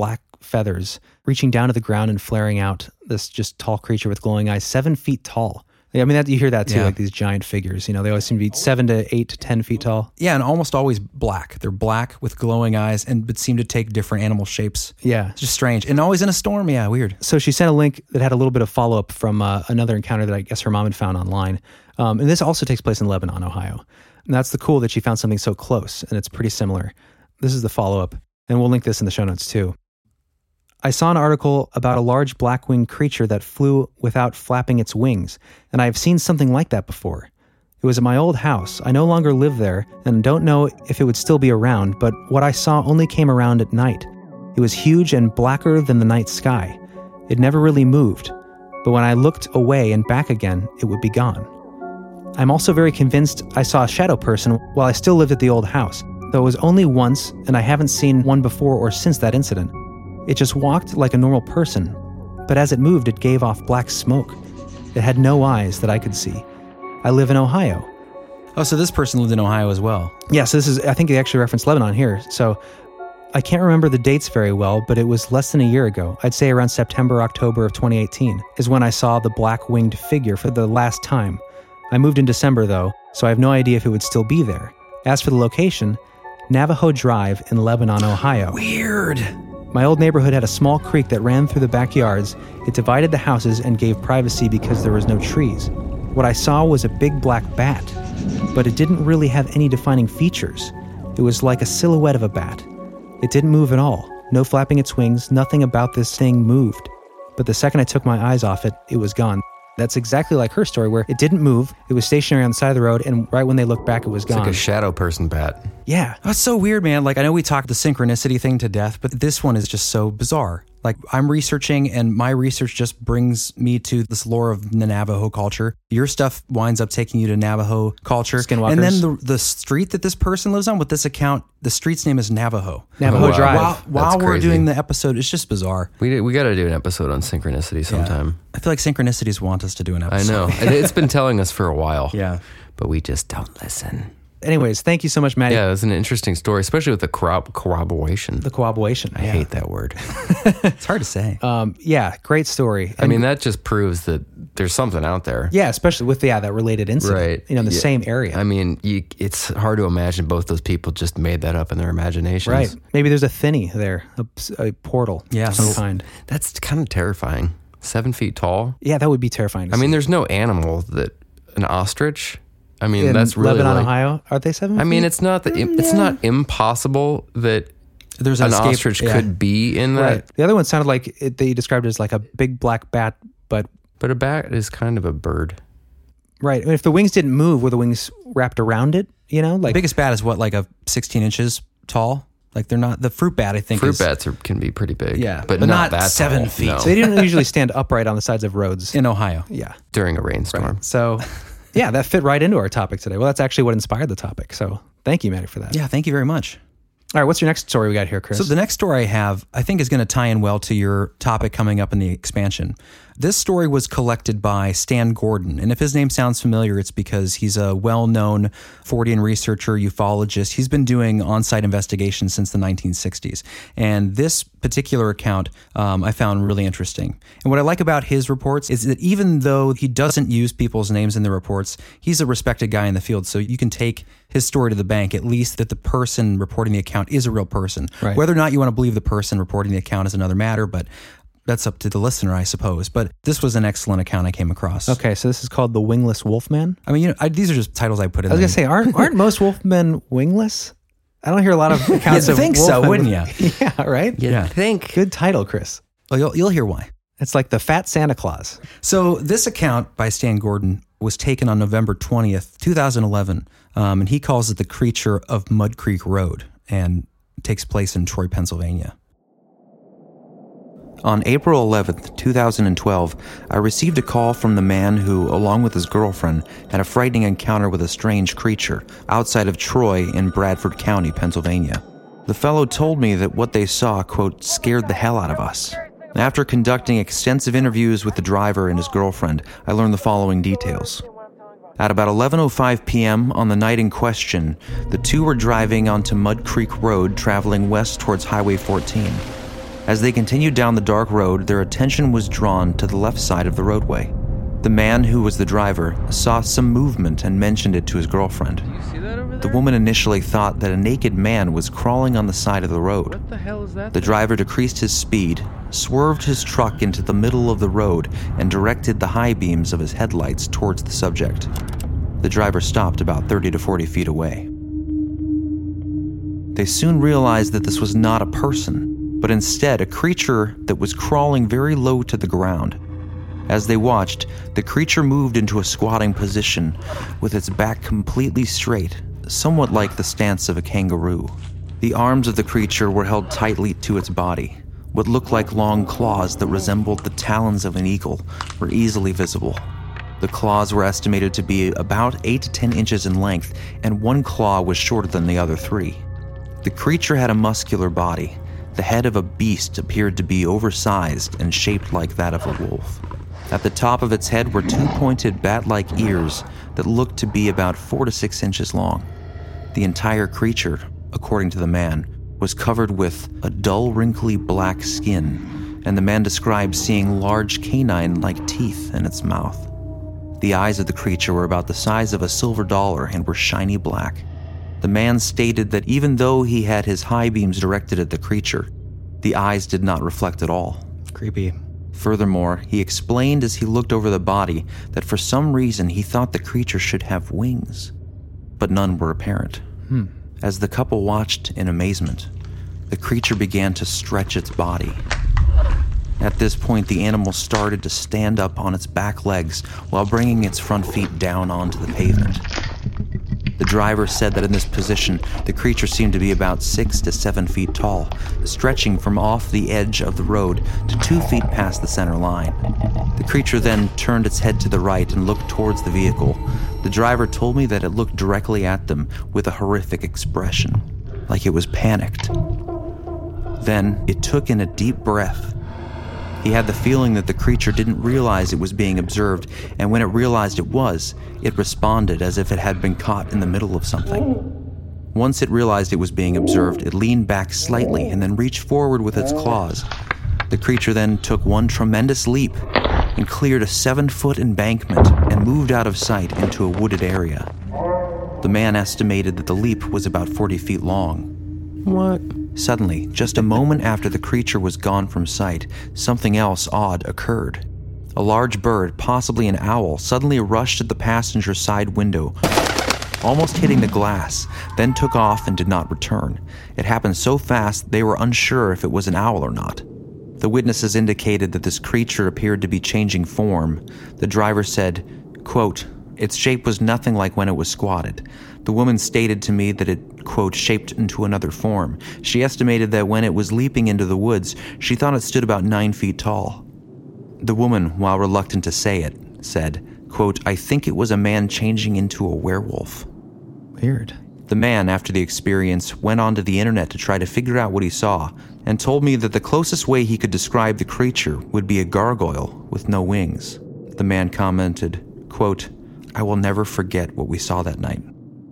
feathers, reaching down to the ground and flaring out. This just tall creature with glowing eyes, seven feet tall. Yeah, I mean, that, you hear that too, Yeah. like these giant figures. You know, they always seem to be seven to eight to ten feet tall. Yeah, and almost always black. They're black with glowing eyes and but seem to take different animal shapes. Yeah. It's just strange. And always in a storm. Yeah, weird. So she sent a link that had a little bit of follow-up from uh, another encounter that I guess her mom had found online. Um, and this also takes place in Lebanon, Ohio. And that's the cool that she found something so close, and it's pretty similar. This is the follow-up, and we'll link this in the show notes too. I saw an article about a large black-winged creature that flew without flapping its wings, and I have seen something like that before. It was at my old house. I no longer live there, and don't know if it would still be around, but what I saw only came around at night. It was huge and blacker than the night sky. It never really moved, but when I looked away and back again, it would be gone. I'm also very convinced I saw a shadow person while I still lived at the old house, though it was only once, and I haven't seen one before or since that incident. It just walked like a normal person, but as it moved, it gave off black smoke. It had no eyes that I could see. I live in Ohio. Oh, so this person lived in Ohio as well. Yeah, so this is, I think they actually referenced Lebanon here. So I can't remember the dates very well, but it was less than a year ago. I'd say around September, October of twenty eighteen is when I saw the black-winged figure for the last time. I moved in December, though, so I have no idea if it would still be there. As for the location, Navajo Drive in Lebanon, Ohio. Weird. My old neighborhood had a small creek that ran through the backyards. It divided the houses and gave privacy because there was no trees. What I saw was a big black bat, but it didn't really have any defining features. It was like a silhouette of a bat. It didn't move at all. No flapping its wings, nothing about this thing moved. But the second I took my eyes off it, it was gone. That's exactly like her story, where it didn't move, it was stationary on the side of the road, and right when they looked back, it was It's gone. like a shadow person bat. Yeah. That's so weird, man. Like, I know we talked the synchronicity thing to death, but this one is just so bizarre. Like, I'm researching, and my research just brings me to this lore of the Navajo culture. Your stuff winds up taking you to Navajo culture. Skinwalkers. And then the the street that this person lives on with this account, the street's name is Navajo. Navajo Oh, wow. Drive. While, while That's we're crazy. doing the episode, it's just bizarre. We we got to do an episode on synchronicity sometime. I feel like synchronicities want us to do an I episode. know. And it's been telling us for a while. Yeah. But we just don't listen. Anyways, thank you so much, Maddie. Yeah, it was an interesting story, especially with the corrob- corroboration. The corroboration. I hate that word. It's hard to say. Um, yeah, great story. I mean, that just proves that there's something out there. Yeah, especially with yeah that related incident, Right. You know, in the Yeah. same area, I mean, you, it's hard to imagine both those people just made that up in their imaginations. right? Maybe there's a thinny there, a, a portal, Yeah. of some So- kind. That's kind of terrifying. Seven feet tall. Yeah, that would be terrifying. To I mean, see. there's no animal that an ostrich. I mean, in that's really Lebanon, like, Ohio. Are they seven? I mean, feet? it's not that it's not impossible that There's an escape- ostrich yeah. could be in that, right. The other one sounded like it, they described it as like a big black bat, but but a bat is kind of a bird. right. I mean, if the wings didn't move, were the wings wrapped around it? You know, like The biggest bat is what, like a sixteen inches tall? Like they're not, the fruit bat, I think Fruit is, bats are, can be pretty big. Yeah, but, but not, not that seven tall, feet. no. so they didn't usually stand upright on the sides of roads. in Ohio. Yeah. during a rainstorm. So, yeah, that fit right into our topic today. Well, that's actually what inspired the topic. So, thank you, Maddie, for that. Yeah, thank you very much. All right, what's your next story we got here, Chris? So the next story I have, I think is going to tie in well to your topic coming up in the expansion. This story was collected by Stan Gordon. And if his name sounds familiar, it's because he's a well-known Fortean researcher, ufologist. He's been doing on-site investigations since the nineteen sixties. And this particular account um, I found really interesting. And what I like about his reports is that even though he doesn't use people's names in the reports, he's a respected guy in the field. So you can take his story to the bank, at least that the person reporting the account is a real person. Right. Whether or not you want to believe the person reporting the account is another matter, but that's up to the listener, I suppose. But this was an excellent account I came across. okay, so this is called The Wingless Wolfman. I mean, you know, I, these are just titles I put in I was there. going to say, aren't aren't most wolfmen wingless? I don't hear a lot of accounts You'd of think so, wolfmen wouldn't with- yeah, right? Yeah. think. Good title, Chris. Well, you'll, you'll hear why. It's like the Fat Santa Claus. So this account by Stan Gordon was taken on November twentieth, twenty eleven, um, and he calls it the Creature of Mud Creek Road, and it takes place in Troy, Pennsylvania. On April eleventh, twenty twelve, I received a call from the man who, along with his girlfriend, had a frightening encounter with a strange creature outside of Troy in Bradford County, Pennsylvania. The fellow told me that what they saw, quote, scared the hell out of us. After conducting extensive interviews with the driver and his girlfriend, I learned the following details. At about eleven oh five p.m. on the night in question, the two were driving onto Mud Creek Road traveling west towards Highway fourteen. As they continued down the dark road, their attention was drawn to the left side of the roadway. The man who was the driver saw some movement and mentioned it to his girlfriend. Do you see that over there? The woman initially thought that a naked man was crawling on the side of the road. What the hell is that? The driver decreased his speed, swerved his truck into the middle of the road, and directed the high beams of his headlights towards the subject. The driver stopped about thirty to forty feet away. They soon realized that this was not a person, but instead a creature that was crawling very low to the ground. As they watched, the creature moved into a squatting position with its back completely straight, somewhat like the stance of a kangaroo. The arms of the creature were held tightly to its body. What looked like long claws that resembled the talons of an eagle were easily visible. The claws were estimated to be about eight to ten inches in length, and one claw was shorter than the other three. The creature had a muscular body. The head of a beast appeared to be oversized and shaped like that of a wolf. At the top of its head were two pointed bat-like ears that looked to be about four to six inches long. The entire creature, according to the man, was covered with a dull, wrinkly black skin, and the man described seeing large canine-like teeth in its mouth. The eyes of the creature were about the size of a silver dollar and were shiny black. The man stated that even though he had his high beams directed at the creature, the eyes did not reflect at all. Creepy. Furthermore, he explained as he looked over the body that for some reason he thought the creature should have wings, but none were apparent. Hmm. As the couple watched in amazement, the creature began to stretch its body. At this point, the animal started to stand up on its back legs while bringing its front feet down onto the pavement. The driver said that in this position, the creature seemed to be about six to seven feet tall, stretching from off the edge of the road to two feet past the center line. The creature then turned its head to the right and looked towards the vehicle. The driver told me that it looked directly at them with a horrific expression, like it was panicked. Then it took in a deep breath. He had the feeling that the creature didn't realize it was being observed, and when it realized it was, it responded as if it had been caught in the middle of something. Once it realized it was being observed, it leaned back slightly and then reached forward with its claws. The creature then took one tremendous leap and cleared a seven-foot embankment and moved out of sight into a wooded area. The man estimated that the leap was about forty feet long. What? Suddenly, just a moment after the creature was gone from sight, something else odd occurred. A large bird, possibly an owl, suddenly rushed at the passenger side window, almost hitting the glass, then took off and did not return. It happened so fast they were unsure if it was an owl or not. The witnesses indicated that this creature appeared to be changing form. The driver said, quote, "Its shape was nothing like when it was squatted. The woman stated to me that it, quote, shaped into another form. She estimated that when it was leaping into the woods, she thought it stood about nine feet tall. The woman, while reluctant to say it, said, quote, I think it was a man changing into a werewolf." Weird. The man, after the experience, went onto the internet to try to figure out what he saw, and told me that the closest way he could describe the creature would be a gargoyle with no wings. The man commented, quote, "I will never forget what we saw that night."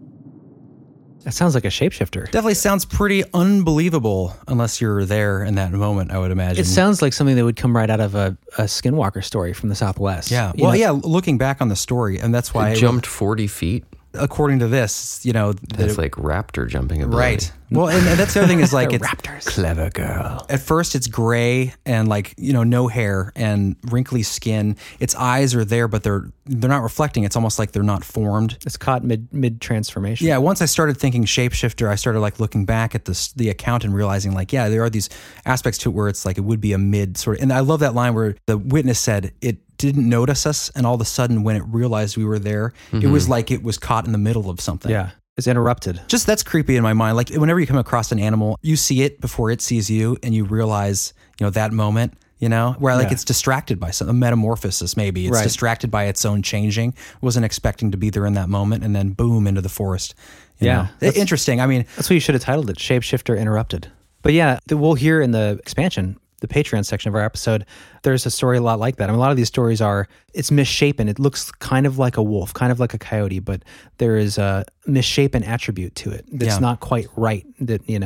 That sounds like a shapeshifter. Definitely sounds pretty unbelievable unless you're there in that moment, I would imagine. It sounds like something that would come right out of a, a Skinwalker story from the Southwest. Yeah. You Well, know? yeah, looking back on the story, and that's why It jumped forty feet. according to this, you know, That's like raptor jumping ability. right. Well, and, and that's the other thing is like it's Raptors. Clever girl. at first it's gray and like, you know, no hair and wrinkly skin. Its eyes are there, but they're they're not reflecting. It's almost like they're not formed. It's caught mid mid transformation. Yeah, once I started thinking shapeshifter, I started like looking back at this the account and realizing like, yeah, there are these aspects to it where it's like it would be a mid sort of, and I love that line where the witness said it didn't notice us, and all of a sudden when it realized we were there, mm-hmm. it was like it was caught in the middle of something. Yeah. It's interrupted. Just that's creepy in my mind. Like whenever you come across an animal, you see it before it sees you, and you realize, you know, that moment, you know, where like Yeah. it's distracted by some a metamorphosis. Maybe it's Right. distracted by its own changing. Wasn't expecting to be there in that moment, and then boom into the forest. you Yeah, know? that's- Interesting. I mean, That's what you should have titled it, Shapeshifter Interrupted. But yeah, the, we'll hear in the expansion, the Patreon section of our episode, there's a story a lot like that. I mean, a lot of these stories are, it's misshapen. It looks kind of like a wolf, kind of like a coyote, but there is a misshapen attribute to it that's Yeah. not quite right. That, you know,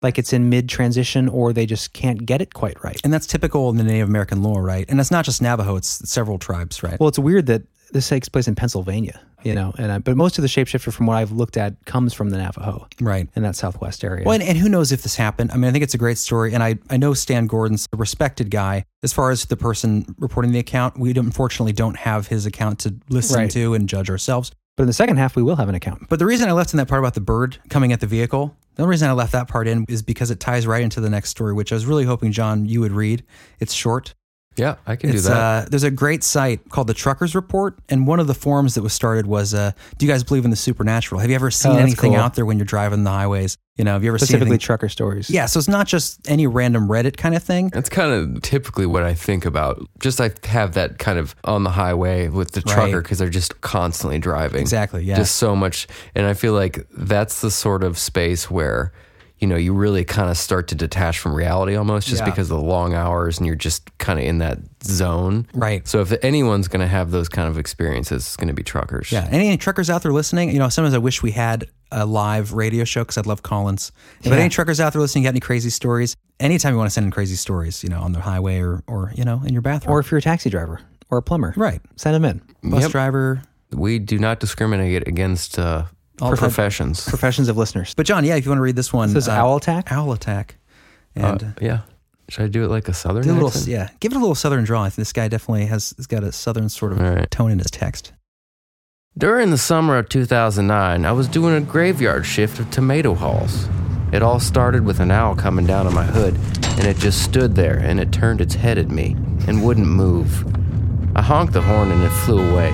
like it's in mid-transition or they just can't get it quite right. And that's typical in the Native American lore, right? And it's not just Navajo, it's several tribes, right? Well, it's weird that this takes place in Pennsylvania, you know, and I, but most of the shapeshifter from what I've looked at comes from the Navajo. Right. In that southwest area. Well, and, and who knows if this happened? I mean, I think it's a great story, and I, I know Stan Gordon's a respected guy. As far as the person reporting the account, we don't, unfortunately don't have his account to listen Right. to and judge ourselves. But in the second half, we will have an account. But the reason I left in that part about the bird coming at the vehicle, the only reason I left that part in is because it ties right into the next story, which I was really hoping, John, you would read. It's short. Yeah, I can It's, do that. Uh, there's a great site called the Truckers Report, and one of the forums that was started was, uh, do you guys believe in the supernatural? Have you ever seen Oh, that's anything cool. out there when you're driving the highways? You know, have you ever seen Specifically anything? trucker stories. Yeah, so it's not just any random Reddit kind of thing. That's kind of typically what I think about. Just I have that kind of on the highway with the Right. trucker because they're just constantly driving. Exactly, yeah. Just so much. And I feel like that's the sort of space where, you know, you really kind of start to detach from reality almost just Yeah. because of the long hours and you're just kind of in that zone. Right. So if anyone's going to have those kind of experiences, it's going to be truckers. Yeah, any, any truckers out there listening? You know, sometimes I wish we had a live radio show because I'd love Collins. But Yeah. any truckers out there listening, got any crazy stories? Anytime you want to send in crazy stories, you know, on the highway or, or you know, in your bathroom. Or if you're a taxi driver or a plumber. Right. Send them in. Bus Yep. driver. We do not discriminate against uh, all professions. Professions of listeners. But John, yeah, if you want to read this one. This is Owl Attack? Owl Attack. Uh, And yeah. Should I do it like a southern do a little, accent? yeah, give it a little southern draw. I think this guy definitely has, has got a southern sort of All right. tone in his text. During the summer of two thousand nine, I was doing a graveyard shift of tomato hauls. It all started with an owl coming down on my hood, and it just stood there and it turned its head at me and wouldn't move. I honked the horn and it flew away.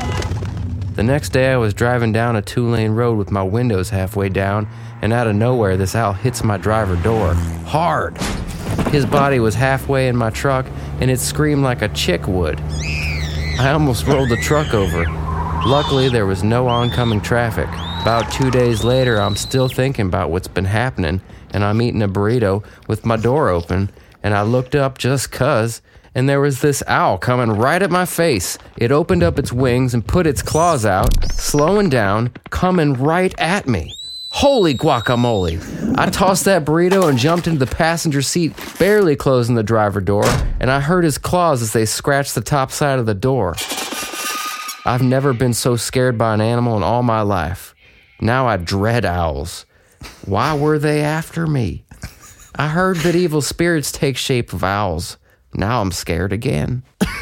The next day, I was driving down a two-lane road with my windows halfway down, and out of nowhere, this owl hits my driver door hard. His body was halfway in my truck, and it screamed like a chick would. I almost rolled the truck over. Luckily, there was no oncoming traffic. About two days later, I'm still thinking about what's been happening, and I'm eating a burrito with my door open, and I looked up just 'cause, and there was this owl coming right at my face. It opened up its wings and put its claws out, slowing down, coming right at me. Holy guacamole! I tossed that burrito and jumped into the passenger seat, barely closing the driver door, and I heard his claws as they scratched the top side of the door. I've never been so scared by an animal in all my life. Now I dread owls. Why were they after me? I heard that evil spirits take shape of owls. Now I'm scared again.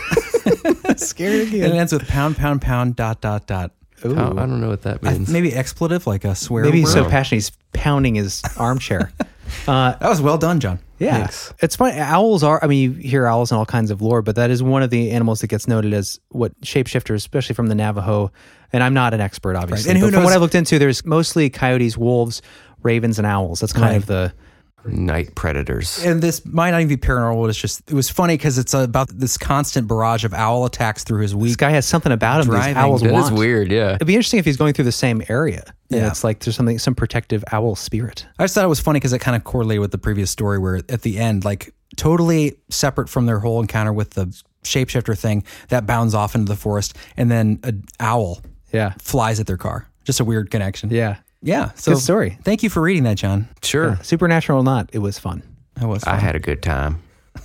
Scared again. And it ends with pound, pound, pound, dot, dot, dot. I I don't know what that I, means. maybe expletive, like a swear Maybe he's word. so passionate he's pounding his armchair. Uh, That was well done, John. yeah. Thanks. It's funny. Owls are, I mean, you hear owls in all kinds of lore, but that is one of the animals that gets noted as what shapeshifters, especially from the Navajo. And I'm not an expert, obviously. And who but from knows- what I looked into, there's mostly coyotes, wolves, ravens, and owls. That's kind Right. of the. Night predators. And this might not even be paranormal. It's just, it was funny because it's about this constant barrage of owl attacks through his This week. guy has something about him Driving. these owls That want. is weird, yeah. It'd be interesting if he's going through the same area. And Yeah. it's like there's something, some protective owl spirit. I just thought it was funny because it kind of correlated with the previous story where at the end, like totally separate from their whole encounter with the shapeshifter thing, that bounds off into the forest, and then an owl Yeah. flies at their car. Just a weird connection. Yeah. Yeah. So Good story. Thank you for reading that, John. Sure. Supernatural or not, it was fun. That was I fun. had a good time.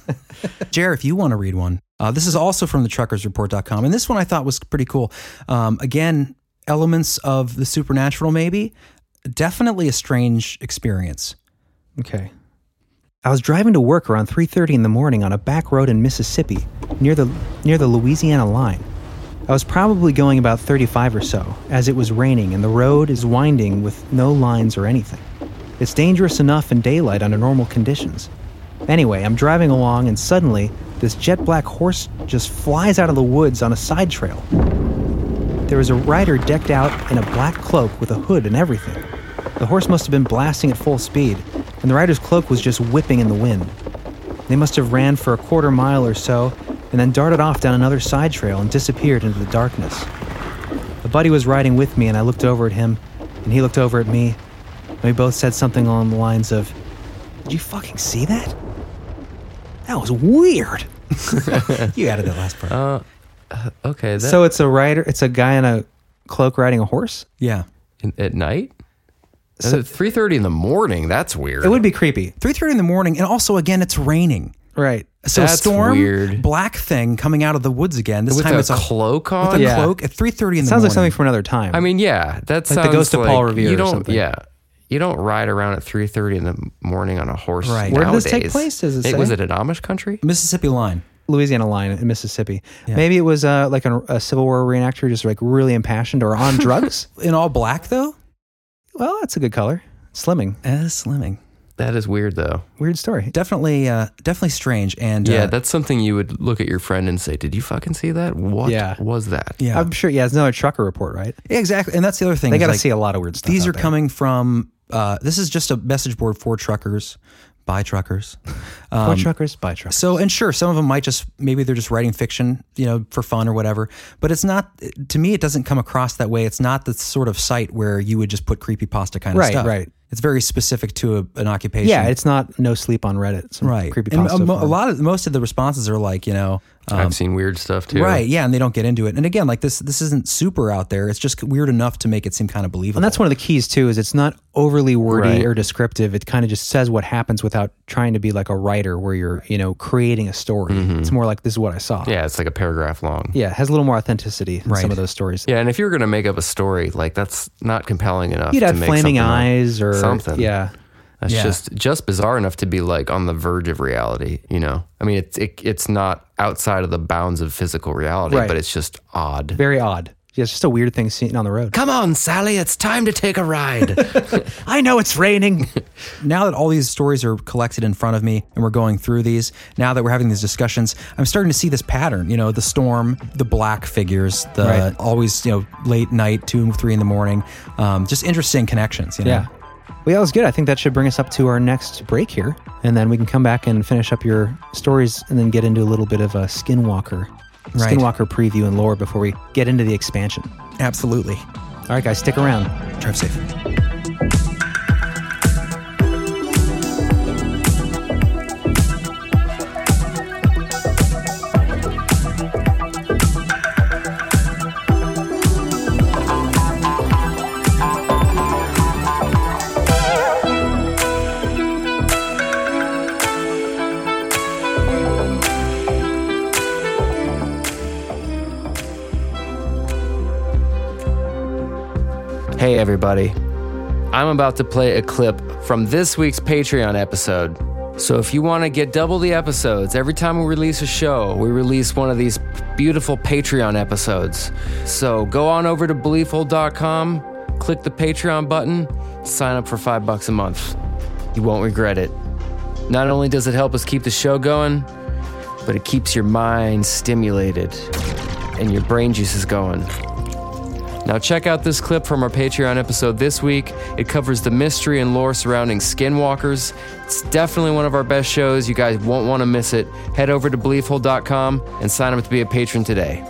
Jer, if you want to read one, uh, this is also from the truckers report dot com. And this one I thought was pretty cool. Um, again, elements of the supernatural, maybe. Definitely a strange experience. Okay. I was driving to work around three thirty in the morning on a back road in Mississippi near the near the Louisiana line. I was probably going about thirty-five or so, as it was raining and the road is winding with no lines or anything. It's dangerous enough in daylight under normal conditions. Anyway, I'm driving along and suddenly this jet black horse just flies out of the woods on a side trail. There was a rider decked out in a black cloak with a hood and everything. The horse must have been blasting at full speed, and the rider's cloak was just whipping in the wind. They must have ran for a quarter mile or so, and then darted off down another side trail and disappeared into the darkness. A buddy was riding with me, and I looked over at him, and he looked over at me, and we both said something along the lines of, "Did you fucking see that? That was weird." You added that last part. Uh, uh, okay. That, So it's a rider, it's a guy in a cloak riding a horse? yeah. in, at night? So three thirty in the morning, that's weird. It would be creepy. three thirty in the morning, and also, again, it's raining. Right. So That's a storm, weird. black thing coming out of the woods again. This With time a it's a cloak on? With a Yeah. cloak at three thirty in the Sounds morning. like something from another time. I mean, yeah, that Like the sounds Ghost of like Paul Revere you or don't, something. Yeah, you don't ride around at three thirty in the morning on a horse. Right. Where did nowadays. this take place? Does it Hey, say? was it an Amish country? Mississippi line. Louisiana line in Mississippi. Yeah. Maybe it was uh, like a, a Civil War reenactor, just like really impassioned or on drugs. In all black, though? Well, that's a good color. Slimming. Uh, slimming. That is weird, though. Weird story. Definitely, uh, definitely strange. And Yeah, uh, that's something you would look at your friend and say, "Did you fucking see that? What Yeah. was that?" yeah. I'm sure. Yeah, it's another trucker report, right? Yeah, exactly. And that's the other thing. They is, got to like, see a lot of weird stuff. These out are there. coming from, uh, this is just a message board for truckers, by truckers. For Um, truckers, by truckers. So, and sure, some of them might just, maybe they're just writing fiction, you know, for fun or whatever. But it's not, to me, it doesn't come across that way. It's not the sort of site where you would just put creepypasta kind of Right, stuff. right. It's very specific to a, an occupation. Yeah, it's not no sleep on Reddit. Some right. Creepy And pasta. a, mo- a lot of, most of the responses are like, you know, um, I've seen weird stuff too. right. Yeah. And they don't get into it. And again, like this, this isn't super out there. It's just weird enough to make it seem kind of believable. And that's one of the keys too. Is it's not overly wordy Right. or descriptive. It kind of just says what happens without trying to be like a writer where you're you know creating a story. It's more like this is what I saw. Yeah, it's like a paragraph long. Yeah, it has a little more authenticity than Right. some of those stories. Yeah, and if you're gonna make up a story, like that's not compelling enough. You'd to have make flaming something up. eyes or something. Yeah. That's Yeah. just just bizarre enough to be like on the verge of reality. You know, I mean, it's it, it's not outside of the bounds of physical reality, Right. but it's just odd. Very odd. Yeah, it's just a weird thing seen on the road. Come on, Sally, it's time to take a ride. I know it's raining. Now that all these stories are collected in front of me and we're going through these, now that we're having these discussions, I'm starting to see this pattern. You know, the storm, the black figures, the Right. always, you know, late night, two, three in the morning. Um, just interesting connections, you know? Yeah. Well, that was good. I think that should bring us up to our next break here. And then we can come back and finish up your stories and then get into a little bit of a Skinwalker, Right. Skinwalker preview and lore before we get into the expansion. Absolutely. All right, guys, stick around. Drive safe. Hey, everybody. I'm about to play a clip from this week's Patreon episode. So if you want to get double the episodes, every time we release a show, we release one of these beautiful Patreon episodes. So go on over to belieful dot com, click the Patreon button, sign up for five bucks a month. You won't regret it. Not only does it help us keep the show going, but it keeps your mind stimulated and your brain juices going. Now check out this clip from our Patreon episode this week. It covers the mystery and lore surrounding Skinwalkers. It's definitely one of our best shows. You guys won't want to miss it. Head over to belieful dot com and sign up to be a patron today.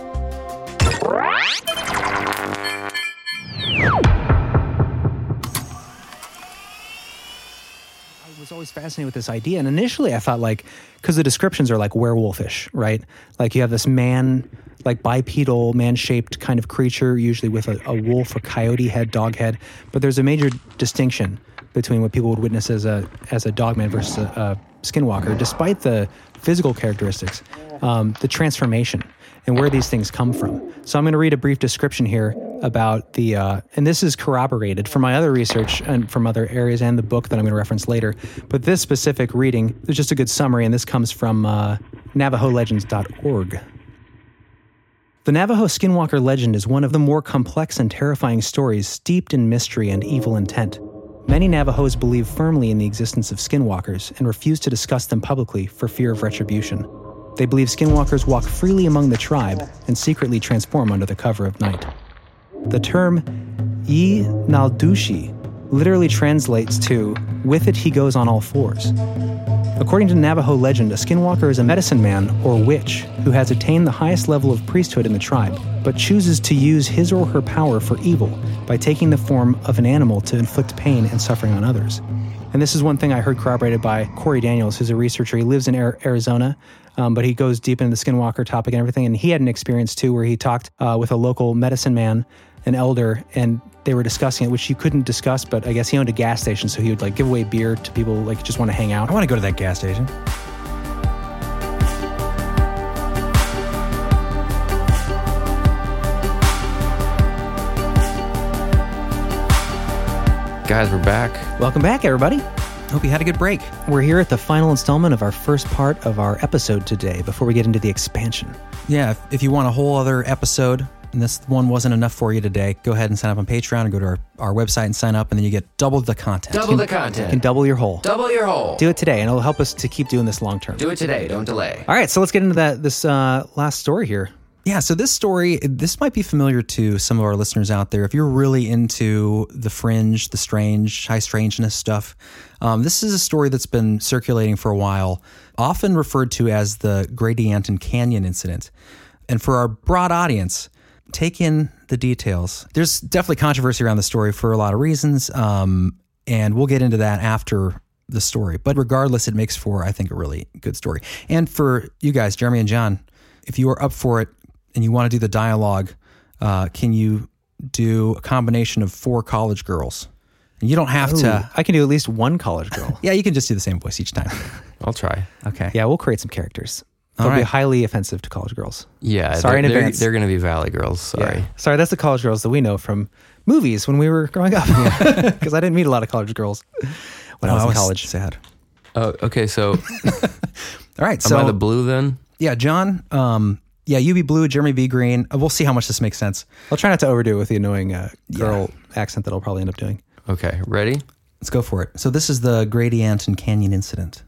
I was always fascinated with this idea. And initially I thought like, because the descriptions are like werewolfish, right? Like you have this man, like bipedal, man-shaped kind of creature, usually with a, a wolf or coyote head, dog head. But there's a major distinction between what people would witness as a as a dogman versus a, a skinwalker, despite the physical characteristics, um, the transformation and where these things come from. So I'm going to read a brief description here about the, uh, and this is corroborated from my other research and from other areas and the book that I'm going to reference later. But this specific reading is just a good summary, and this comes from uh, Navajo Legends dot org. The Navajo Skinwalker legend is one of the more complex and terrifying stories steeped in mystery and evil intent. Many Navajos believe firmly in the existence of skinwalkers and refuse to discuss them publicly for fear of retribution. They believe skinwalkers walk freely among the tribe and secretly transform under the cover of night. The term Yi Naldushi literally translates to, with it he goes on all fours. According to Navajo legend, a skinwalker is a medicine man or witch who has attained the highest level of priesthood in the tribe, but chooses to use his or her power for evil by taking the form of an animal to inflict pain and suffering on others. And this is one thing I heard corroborated by Corey Daniels, who's a researcher. He lives in Arizona, um, but he goes deep into the skinwalker topic and everything. And he had an experience too where he talked uh, with a local medicine man, an elder, and they were discussing it, which you couldn't discuss, but I guess he owned a gas station, so he would like give away beer to people like just want to hang out. I want to go to that gas station. Guys, we're back. Welcome back, everybody. Hope you had a good break. We're here at the final installment of our first part of our episode today before we get into the expansion. Yeah, if, if you want a whole other episode and this one wasn't enough for you today, go ahead and sign up on Patreon and go to our, our website and sign up, and then you get double the content. Double the You can content. double your hole. Double your hole. Do it today, and it'll help us to keep doing this long term. Do it today. Don't delay. All right, so let's get into that this uh, last story here. Yeah, so this story, this might be familiar to some of our listeners out there. If you're really into the fringe, the strange, high strangeness stuff, um, this is a story that's been circulating for a while, often referred to as the Gradienton Canyon incident. And for our broad audience, take in the details. There's definitely controversy around the story for a lot of reasons, um, and we'll get into that after the story. But regardless, it makes for, I think, a really good story. And for you guys, Jeremy and John, if you are up for it, and you want to do the dialogue, uh, can you do a combination of four college girls? And you don't have Ooh, to. I can do at least one college girl. Yeah, you can just do the same voice each time. I'll try. Okay. Yeah, we'll create some characters. All They'll be right. highly offensive to college girls. Yeah. Sorry in they're, advance. They're, they're going to be Valley Girls. Sorry. Yeah. Sorry, that's the college girls that we know from movies when we were growing up. Because I didn't meet a lot of college girls when Oh, I was I in was college. sad. Oh, okay. So, All right. am So I the blue then? yeah, John. Um, yeah, you be blue, Jeremy be green. Uh, We'll see how much this makes sense. I'll try not to overdo it with the annoying uh, girl accent that I'll probably end up doing. Okay. Ready? Let's go for it. So this is the Gradienton Canyon incident.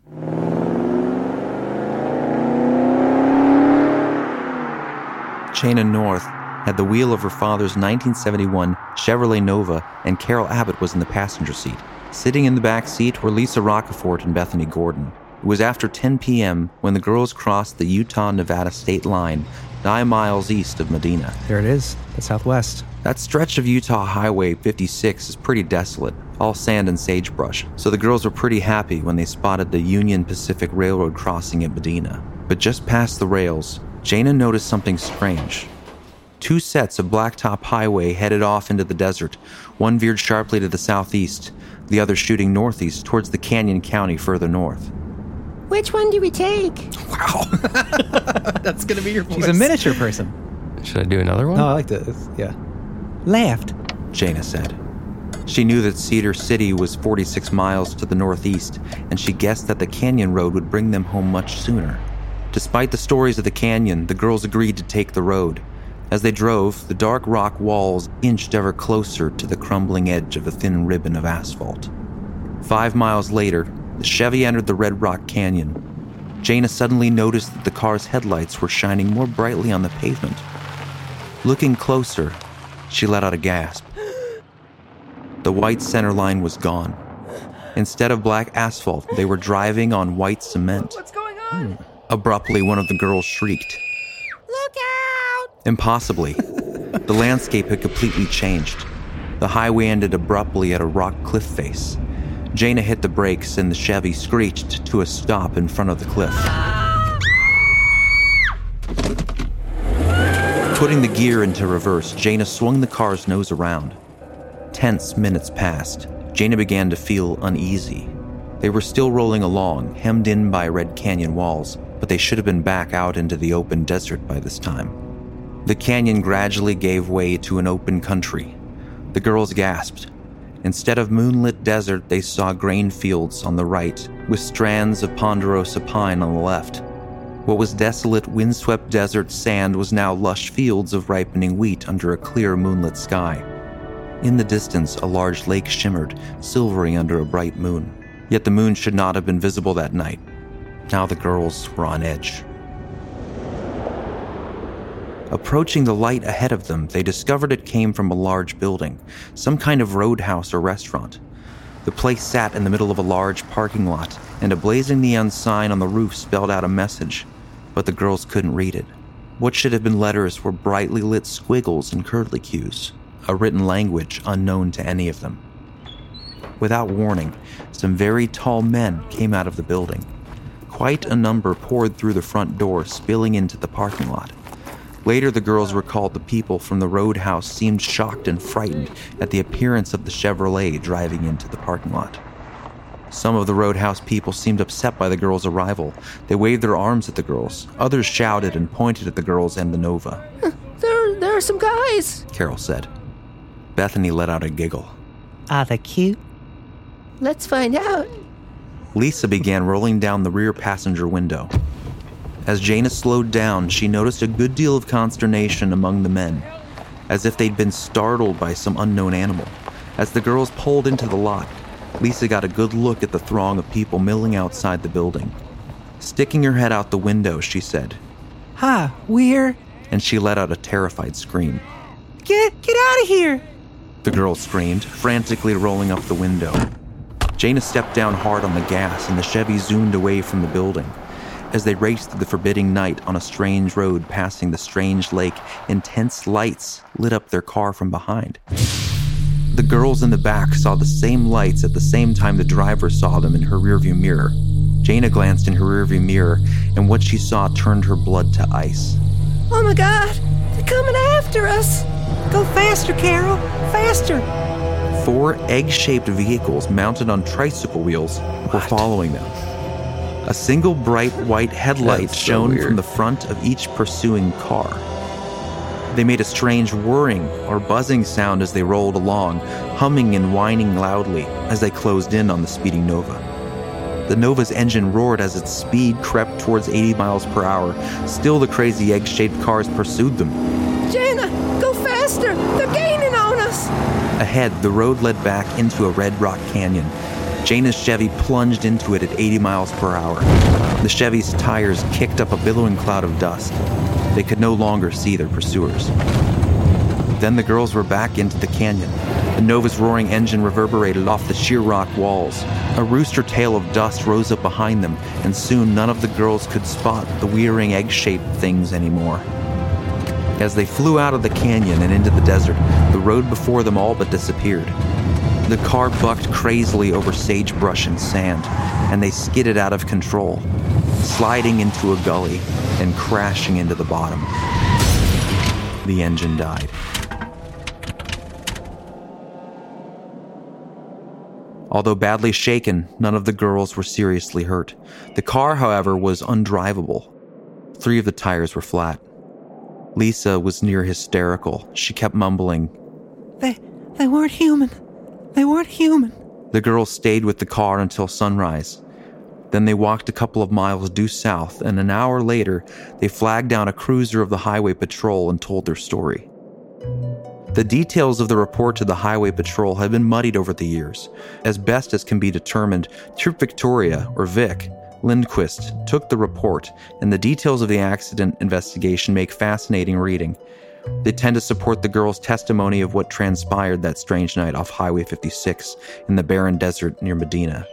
Jana North had the wheel of her father's nineteen seventy-one Chevrolet Nova, and Carol Abbott was in the passenger seat. Sitting in the back seat were Lisa Rockefort and Bethany Gordon. It was after ten p.m. when the girls crossed the Utah-Nevada state line, nine miles east of Medina. There it is, the Southwest. That stretch of Utah Highway fifty-six is pretty desolate, all sand and sagebrush, so the girls were pretty happy when they spotted the Union Pacific Railroad crossing at Medina. But just past the rails, Jana noticed something strange. Two sets of blacktop highway headed off into the desert. One veered sharply to the southeast, the other shooting northeast towards the Canyon County further north. Which one do we take? Wow. That's going to be your voice. She's a miniature person. Should I do another one? Oh, I like this. Yeah. Left. Jana said. She knew that Cedar City was forty-six miles to the northeast, and she guessed that the canyon road would bring them home much sooner. Despite the stories of the canyon, the girls agreed to take the road. As they drove, the dark rock walls inched ever closer to the crumbling edge of a thin ribbon of asphalt. Five miles later, the Chevy entered the Red Rock Canyon. Jana suddenly noticed that the car's headlights were shining more brightly on the pavement. Looking closer, she let out a gasp. The white center line was gone. Instead of black asphalt, they were driving on white cement. What's going on? Abruptly, one of the girls shrieked. Look out! Impossibly, the landscape had completely changed. The highway ended abruptly at a rock cliff face. Jana hit the brakes and the Chevy screeched to a stop in front of the cliff. Putting the gear into reverse, Jana swung the car's nose around. Tense minutes passed. Jana began to feel uneasy. They were still rolling along, hemmed in by Red Canyon walls, but they should have been back out into the open desert by this time. The canyon gradually gave way to an open country. The girls gasped. Instead of moonlit desert, they saw grain fields on the right, with strands of ponderosa pine on the left. What was desolate, windswept desert sand was now lush fields of ripening wheat under a clear moonlit sky. In the distance, a large lake shimmered, silvery under a bright moon. Yet the moon should not have been visible that night. Now the girls were on edge. Approaching the light ahead of them, they discovered it came from a large building, some kind of roadhouse or restaurant. The place sat in the middle of a large parking lot, and a blazing neon sign on the roof spelled out a message, but the girls couldn't read it. What should have been letters were brightly lit squiggles and curlicues, a written language unknown to any of them. Without warning, some very tall men came out of the building. Quite a number poured through the front door, spilling into the parking lot. Later, the girls recalled the people from the roadhouse seemed shocked and frightened at the appearance of the Chevrolet driving into the parking lot. Some of the roadhouse people seemed upset by the girls' arrival. They waved their arms at the girls. Others shouted and pointed at the girls and the Nova. There, there are some guys. Carol said. Bethany let out a giggle. Are they cute? Let's find out. Lisa began rolling down the rear passenger window. As Jaina slowed down, she noticed a good deal of consternation among the men, as if they'd been startled by some unknown animal. As the girls pulled into the lot, Lisa got a good look at the throng of people milling outside the building. Sticking her head out the window, she said, Hi, we're... And she let out a terrified scream. Get, get out of here! The girl screamed, frantically rolling up the window. Jaina stepped down hard on the gas, and the Chevy zoomed away from the building. As they raced through the forbidding night on a strange road passing the strange lake, intense lights lit up their car from behind. The girls in the back saw the same lights at the same time the driver saw them in her rearview mirror. Jaina glanced in her rearview mirror, and what she saw turned her blood to ice. Oh my God, they're coming after us. Go faster, Carol, faster. Four egg-shaped vehicles mounted on tricycle wheels were following them. A single bright white headlight That's so shone weird. from the front of each pursuing car. They made a strange whirring or buzzing sound as they rolled along, humming and whining loudly as they closed in on the speeding Nova. The Nova's engine roared as its speed crept towards eighty miles per hour. Still, the crazy egg-shaped cars pursued them. Jaina, go faster. They're gaining on us. Ahead, the road led back into a red rock canyon. Jaina's Chevy plunged into it at eighty miles per hour. The Chevy's tires kicked up a billowing cloud of dust. They could no longer see their pursuers. Then the girls were back into the canyon. The Nova's roaring engine reverberated off the sheer rock walls. A rooster tail of dust rose up behind them, and soon none of the girls could spot the whirring egg-shaped things anymore. As they flew out of the canyon and into the desert, the road before them all but disappeared. The car bucked crazily over sagebrush and sand, and they skidded out of control, sliding into a gully and crashing into the bottom. The engine died. Although badly shaken, none of the girls were seriously hurt. The car, however, was undrivable. Three of the tires were flat. Lisa was near hysterical. She kept mumbling, They, they weren't human. They weren't human. The girls stayed with the car until sunrise. Then they walked a couple of miles due south, and an hour later, they flagged down a cruiser of the Highway Patrol and told their story. The details of the report to the Highway Patrol have been muddied over the years. As best as can be determined, Troop Victoria, or Vic, Lindquist, took the report, and the details of the accident investigation make fascinating reading. They tend to support the girls' testimony of what transpired that strange night off Highway fifty-six in the barren desert near Medina.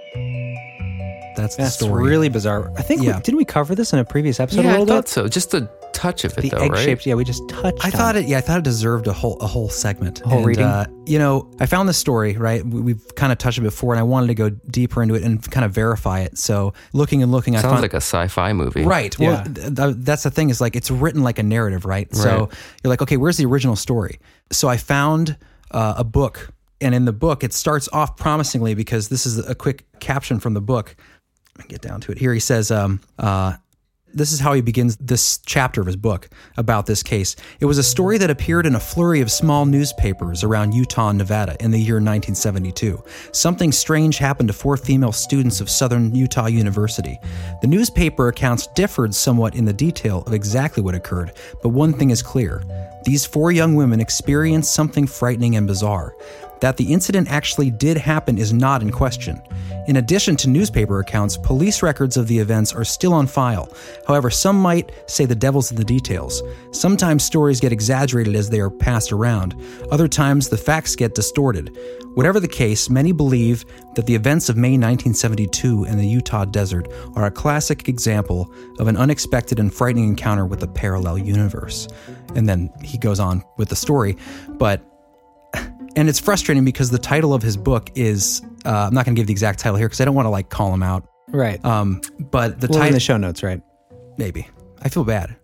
That's the That's story. really bizarre. I think, Yeah. we, didn't we cover this in a previous episode Yeah, a I little thought bit? so. Just a touch of it, The though, egg-shaped, right? yeah, we just touched I on thought it, yeah, I thought it deserved a whole a whole segment. A whole and, reading? Uh, you know, I found this story, right? We- We've kind of touched it before, and I wanted to go deeper into it and kind of verify it. So looking and looking, I Sounds found like a sci-fi movie. right. Well, Yeah. th- th- that's the thing is like it's written like a narrative, right? So Right. you're like, okay, where's the original story? So I found uh, a book, and in the book, it starts off promisingly because this is a quick caption from the book. Let me get down to it. Here he says, um, uh, this is how he begins this chapter of his book about this case. It was a story that appeared in a flurry of small newspapers around Utah and Nevada in the year nineteen seventy-two. Something strange happened to four female students of Southern Utah University. The newspaper accounts differed somewhat in the detail of exactly what occurred, but one thing is clear. These four young women experienced something frightening and bizarre. That the incident actually did happen is not in question. In addition to newspaper accounts, police records of the events are still on file. However, some might say the devil's in the details. Sometimes stories get exaggerated as they are passed around. Other times, the facts get distorted. Whatever the case, many believe that the events of May nineteen seventy-two in the Utah desert are a classic example of an unexpected and frightening encounter with a parallel universe. And then he goes on with the story, but and it's frustrating because the title of his book is, uh, I'm not going to give the exact title here because I don't want to like call him out. Right. Um, but the We'll in title, the show notes, right? maybe. I feel bad.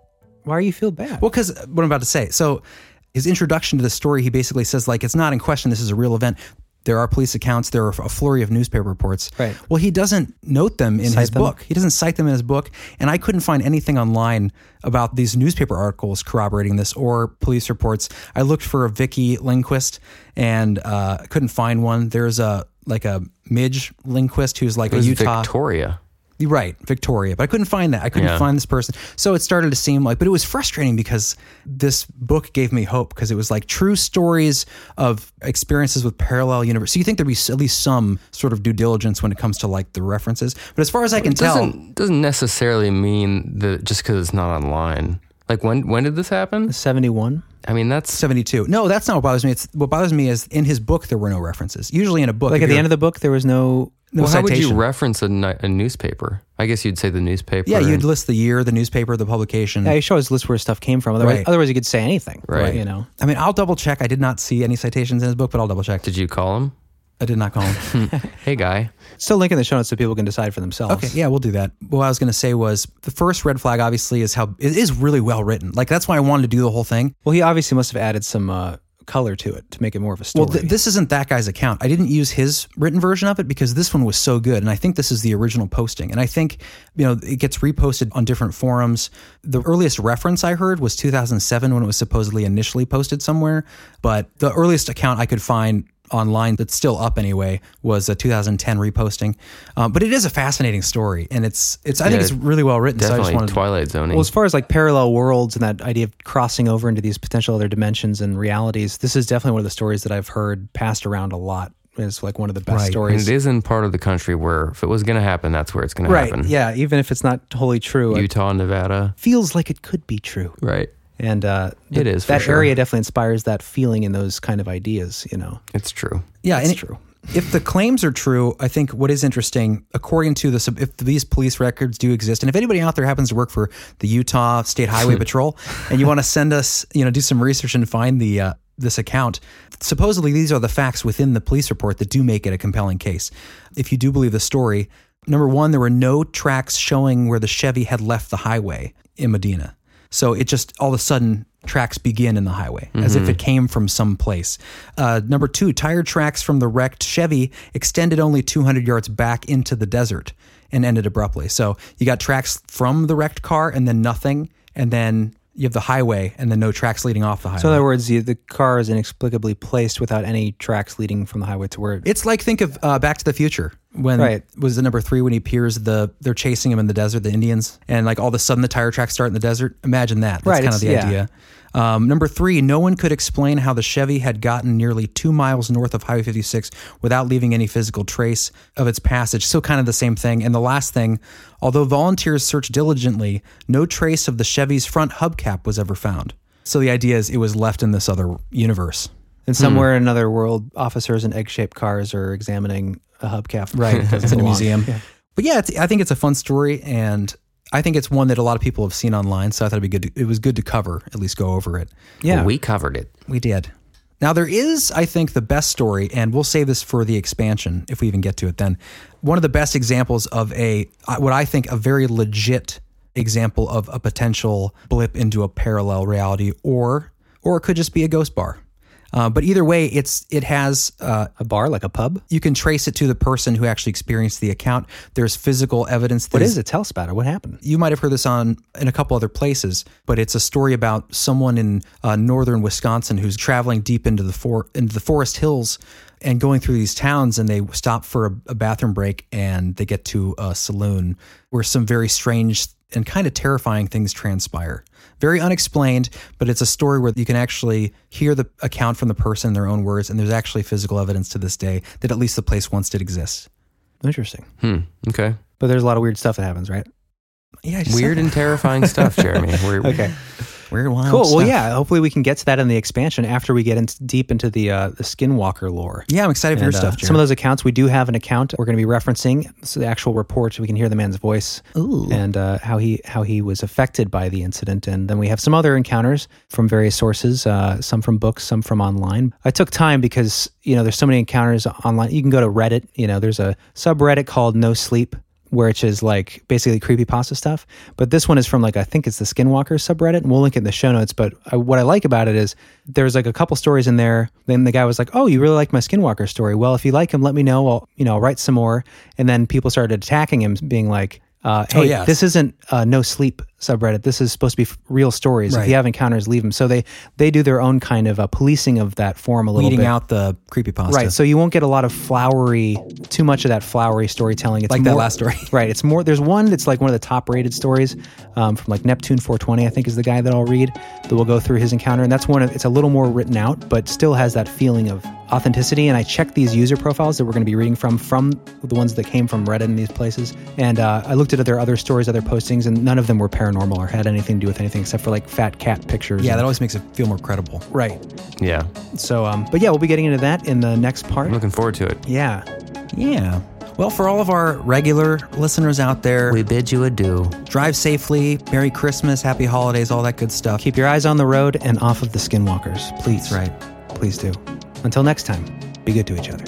Why do you feel bad? Well, because what I'm about to say. So his introduction to the story, he basically says, like, it's not in question. This is a real event. There are police accounts. There are a flurry of newspaper reports. Right. Well, he doesn't note them in Cite his them? book. He doesn't cite them in his book. And I couldn't find anything online about these newspaper articles corroborating this or police reports. I looked for a Vicky Lindquist and uh, couldn't find one. There's a like a Midge Lindquist who's like It a was Utah. Victoria. Right, Victoria. But I couldn't find that. I couldn't Yeah. find this person. So it started to seem like, but it was frustrating because this book gave me hope because it was like true stories of experiences with parallel universe. So you think there'd be at least some sort of due diligence when it comes to like the references. But as far as I can It tell, doesn't, doesn't necessarily mean that just because it's not online. Like when when did this happen? seventy-one? I mean, that's seventy-two. No, that's not what bothers me. It's what bothers me is in his book there were no references. Usually in a book, Like at the end of the book, there was no... no well, how would citation. you reference a, ni- a newspaper? I guess you'd say the newspaper. Yeah, you'd and- list the year, the newspaper, the publication. Yeah, you should always list where stuff came from. Otherwise, Right. otherwise you could say anything. Right. You know? I mean, I'll double check. I did not see any citations in his book, but I'll double check. Did you call him? I did not call him. Hey, guy. Still link in the show notes so people can decide for themselves. Okay, yeah, we'll do that. What I was going to say was the first red flag obviously is how it is really well written. Like that's why I wanted to do the whole thing. Well, he obviously must have added some uh, color to it to make it more of a story. Well, th- this isn't that guy's account. I didn't use his written version of it because this one was so good. And I think this is the original posting. And I think, you know, it gets reposted on different forums. The earliest reference I heard was two thousand seven when it was supposedly initially posted somewhere. But the earliest account I could find online that's still up anyway was a two thousand ten reposting. Um, but it is a fascinating story. And it's, it's I think Yeah, it's really well written. So I Definitely just wanted Twilight Zoning. Well, as far as like parallel worlds and that idea of crossing over into these potential other dimensions and realities, this is definitely one of the stories that I've heard passed around a lot. It's like one of the best Right. and stories. it is in part of the country where if it was going to happen, that's where it's going to Right. happen. Yeah. Even if it's not wholly true, it Utah, Nevada. feels like it could be true. Right. And uh, It th- is, for that sure. area definitely inspires that feeling and those kind of ideas, you know. It's true. Yeah, It's and it- true. If the claims are true, I think what is interesting, according to the sub- if these police records do exist, and if anybody out there happens to work for the Utah State Highway Patrol, and you want to send us, you know, do some research and find the uh, this account, supposedly these are the facts within the police report that do make it a compelling case. If you do believe the story, number one, there were no tracks showing where the Chevy had left the highway in Medina. So it just all of a sudden tracks begin in the highway as if it came from some place. Uh, number two, tire tracks from the wrecked Chevy extended only two hundred yards back into the desert and ended abruptly. So you got tracks from the wrecked car and then nothing. And then you have the highway and then no tracks leading off the highway. So in other words, the, the car is inexplicably placed without any tracks leading from the highway to where it... It's like, think of uh, Back to the Future when Right. was the number three when he peers the they're chasing him in the desert, the Indians, and like all of a sudden the tire tracks start in the desert. Imagine that. That's Right, kind of the it's- yeah. idea. Um, number three, no one could explain how the Chevy had gotten nearly two miles north of Highway fifty-six without leaving any physical trace of its passage. So kind of the same thing. And the last thing, although volunteers searched diligently, no trace of the Chevy's front hubcap was ever found. So the idea is it was left in this other universe. And somewhere in another world, officers in egg-shaped cars are examining a hubcap. Right. It doesn't It's in a belong. museum. Yeah. But yeah, it's, I think it's a fun story, and I think it's one that a lot of people have seen online. So I thought it'd be good. To, it was good to cover, at least go over it. Yeah. Well, we covered it. We did. Now there is, I think, the best story, and we'll save this for the expansion if we even get to it. Then one of the best examples of a what I think a very legit example of a potential blip into a parallel reality, or or it could just be a ghost bar. Uh, but either way, it's it has uh, A bar, like a pub? you can trace it to the person who actually experienced the account. There's physical evidence. What that is it? Tell us about it. What happened? You might have heard this on in a couple other places, but it's a story about someone in uh, northern Wisconsin who's traveling deep into the for, into the forest hills and going through these towns, and they stop for a, a bathroom break, and they get to a saloon where some very strange and kind of terrifying things transpire. Very unexplained, but it's a story where you can actually hear the account from the person in their own words, and there's actually physical evidence to this day that at least the place once did exist. Interesting. Hmm. Okay. But there's a lot of weird stuff that happens, right? Yeah, I just Weird said and terrifying stuff, Jeremy. We're, Okay. weird, wild Cool. stuff. Well, yeah. Hopefully we can get to that in the expansion after we get into, deep into the uh, the Skinwalker lore. Yeah, I'm excited for your And, uh, stuff, Jared. some of those accounts, we do have an account we're going to be referencing. So the actual report, so we can hear the man's voice and uh, how he how he was affected by the incident. And then we have some other encounters from various sources, uh, some from books, some from online. I took time because, you know, there's so many encounters online. You can go to Reddit. You know, there's a subreddit called No Sleep. which is like basically creepypasta stuff. But this one is from like, I think it's the Skinwalker subreddit, and we'll link it in the show notes. But I, what I like about it is there's like a couple stories in there. Then the guy was like, oh, you really like my Skinwalker story? Well, if you like him, let me know. I'll, you know, I'll write some more. And then people started attacking him, being like, uh, hey, Oh, yes. this isn't uh, no sleep subreddit. This is supposed to be f- real stories. If Right. you have encounters, leave them. So they, they do their own kind of uh, policing of that forum a little Weeding bit. out the creepypasta. Right, so you won't get a lot of flowery, too much of that flowery storytelling. It's Like that more, last story. Right, it's more. There's one that's like one of the top rated stories um, from like Neptune four twenty, I think is the guy that I'll read. That will go through his encounter, and that's one. Of, it's a little more written out, but still has that feeling of authenticity. And I checked these user profiles that we're going to be reading from, from the ones that came from Reddit and these places, and uh, I looked at their other stories, other postings, and none of them were paranormal or had anything to do with anything except for like fat cat pictures. Yeah, and, that always makes it feel more credible. right. Yeah. So, um, but yeah, we'll be getting into that in the next part. I'm looking forward to it. Yeah. Yeah. Well, for all of our regular listeners out there, We bid you adieu. drive safely, Merry Christmas, Happy Holidays, all that good stuff. Keep your eyes on the road and off of the skinwalkers, please. That's right. Please do. Until next time, be good to each other.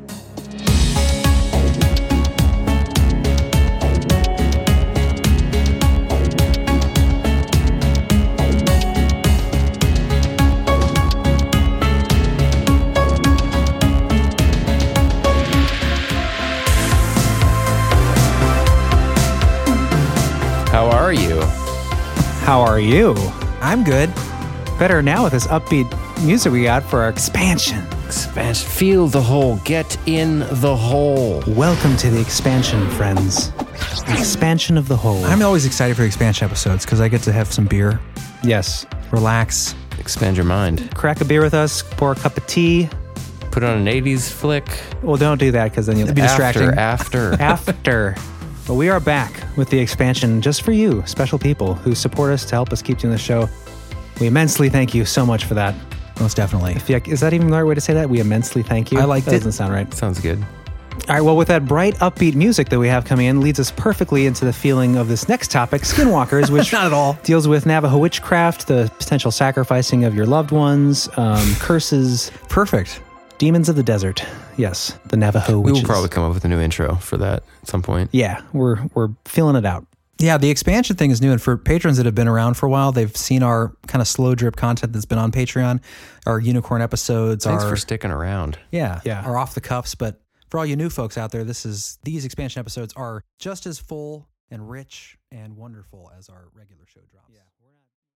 How are you? How are you? I'm good. Better now with this upbeat music we got for our expansion. Expansion. Feel the hole. Get in the hole. Welcome to the expansion, friends. The expansion of the whole. I'm always excited for expansion episodes because I get to have some beer, yes. relax. Expand your mind. Crack a beer with us, pour a cup of tea. Put on an eighties flick. Well, don't do that because then you'll It'd be distracting. After. After. after. But we are back with the expansion just for you, special people who support us to help us keep doing the show. We immensely thank you so much for that. Most definitely. If you, is that even the right way to say that? We immensely thank you. I liked that it. Doesn't sound right. Sounds good. All right, well, with that bright, upbeat music that we have coming in, leads us perfectly into the feeling of this next topic, Skinwalkers, which Not at all. deals with Navajo witchcraft, the potential sacrificing of your loved ones, um, curses, Perfect. demons of the desert. Yes, the Navajo We witches. will probably come up with a new intro for that at some point. Yeah, we're we're feeling it out. Yeah, the expansion thing is new. And for patrons that have been around for a while, they've seen our kind of slow drip content that's been on Patreon, our unicorn episodes, Thanks our for sticking around. yeah, Yeah. our off the cuffs. But for all you new folks out there, this is these expansion episodes are just as full and rich and wonderful as our regular show drops. Yeah.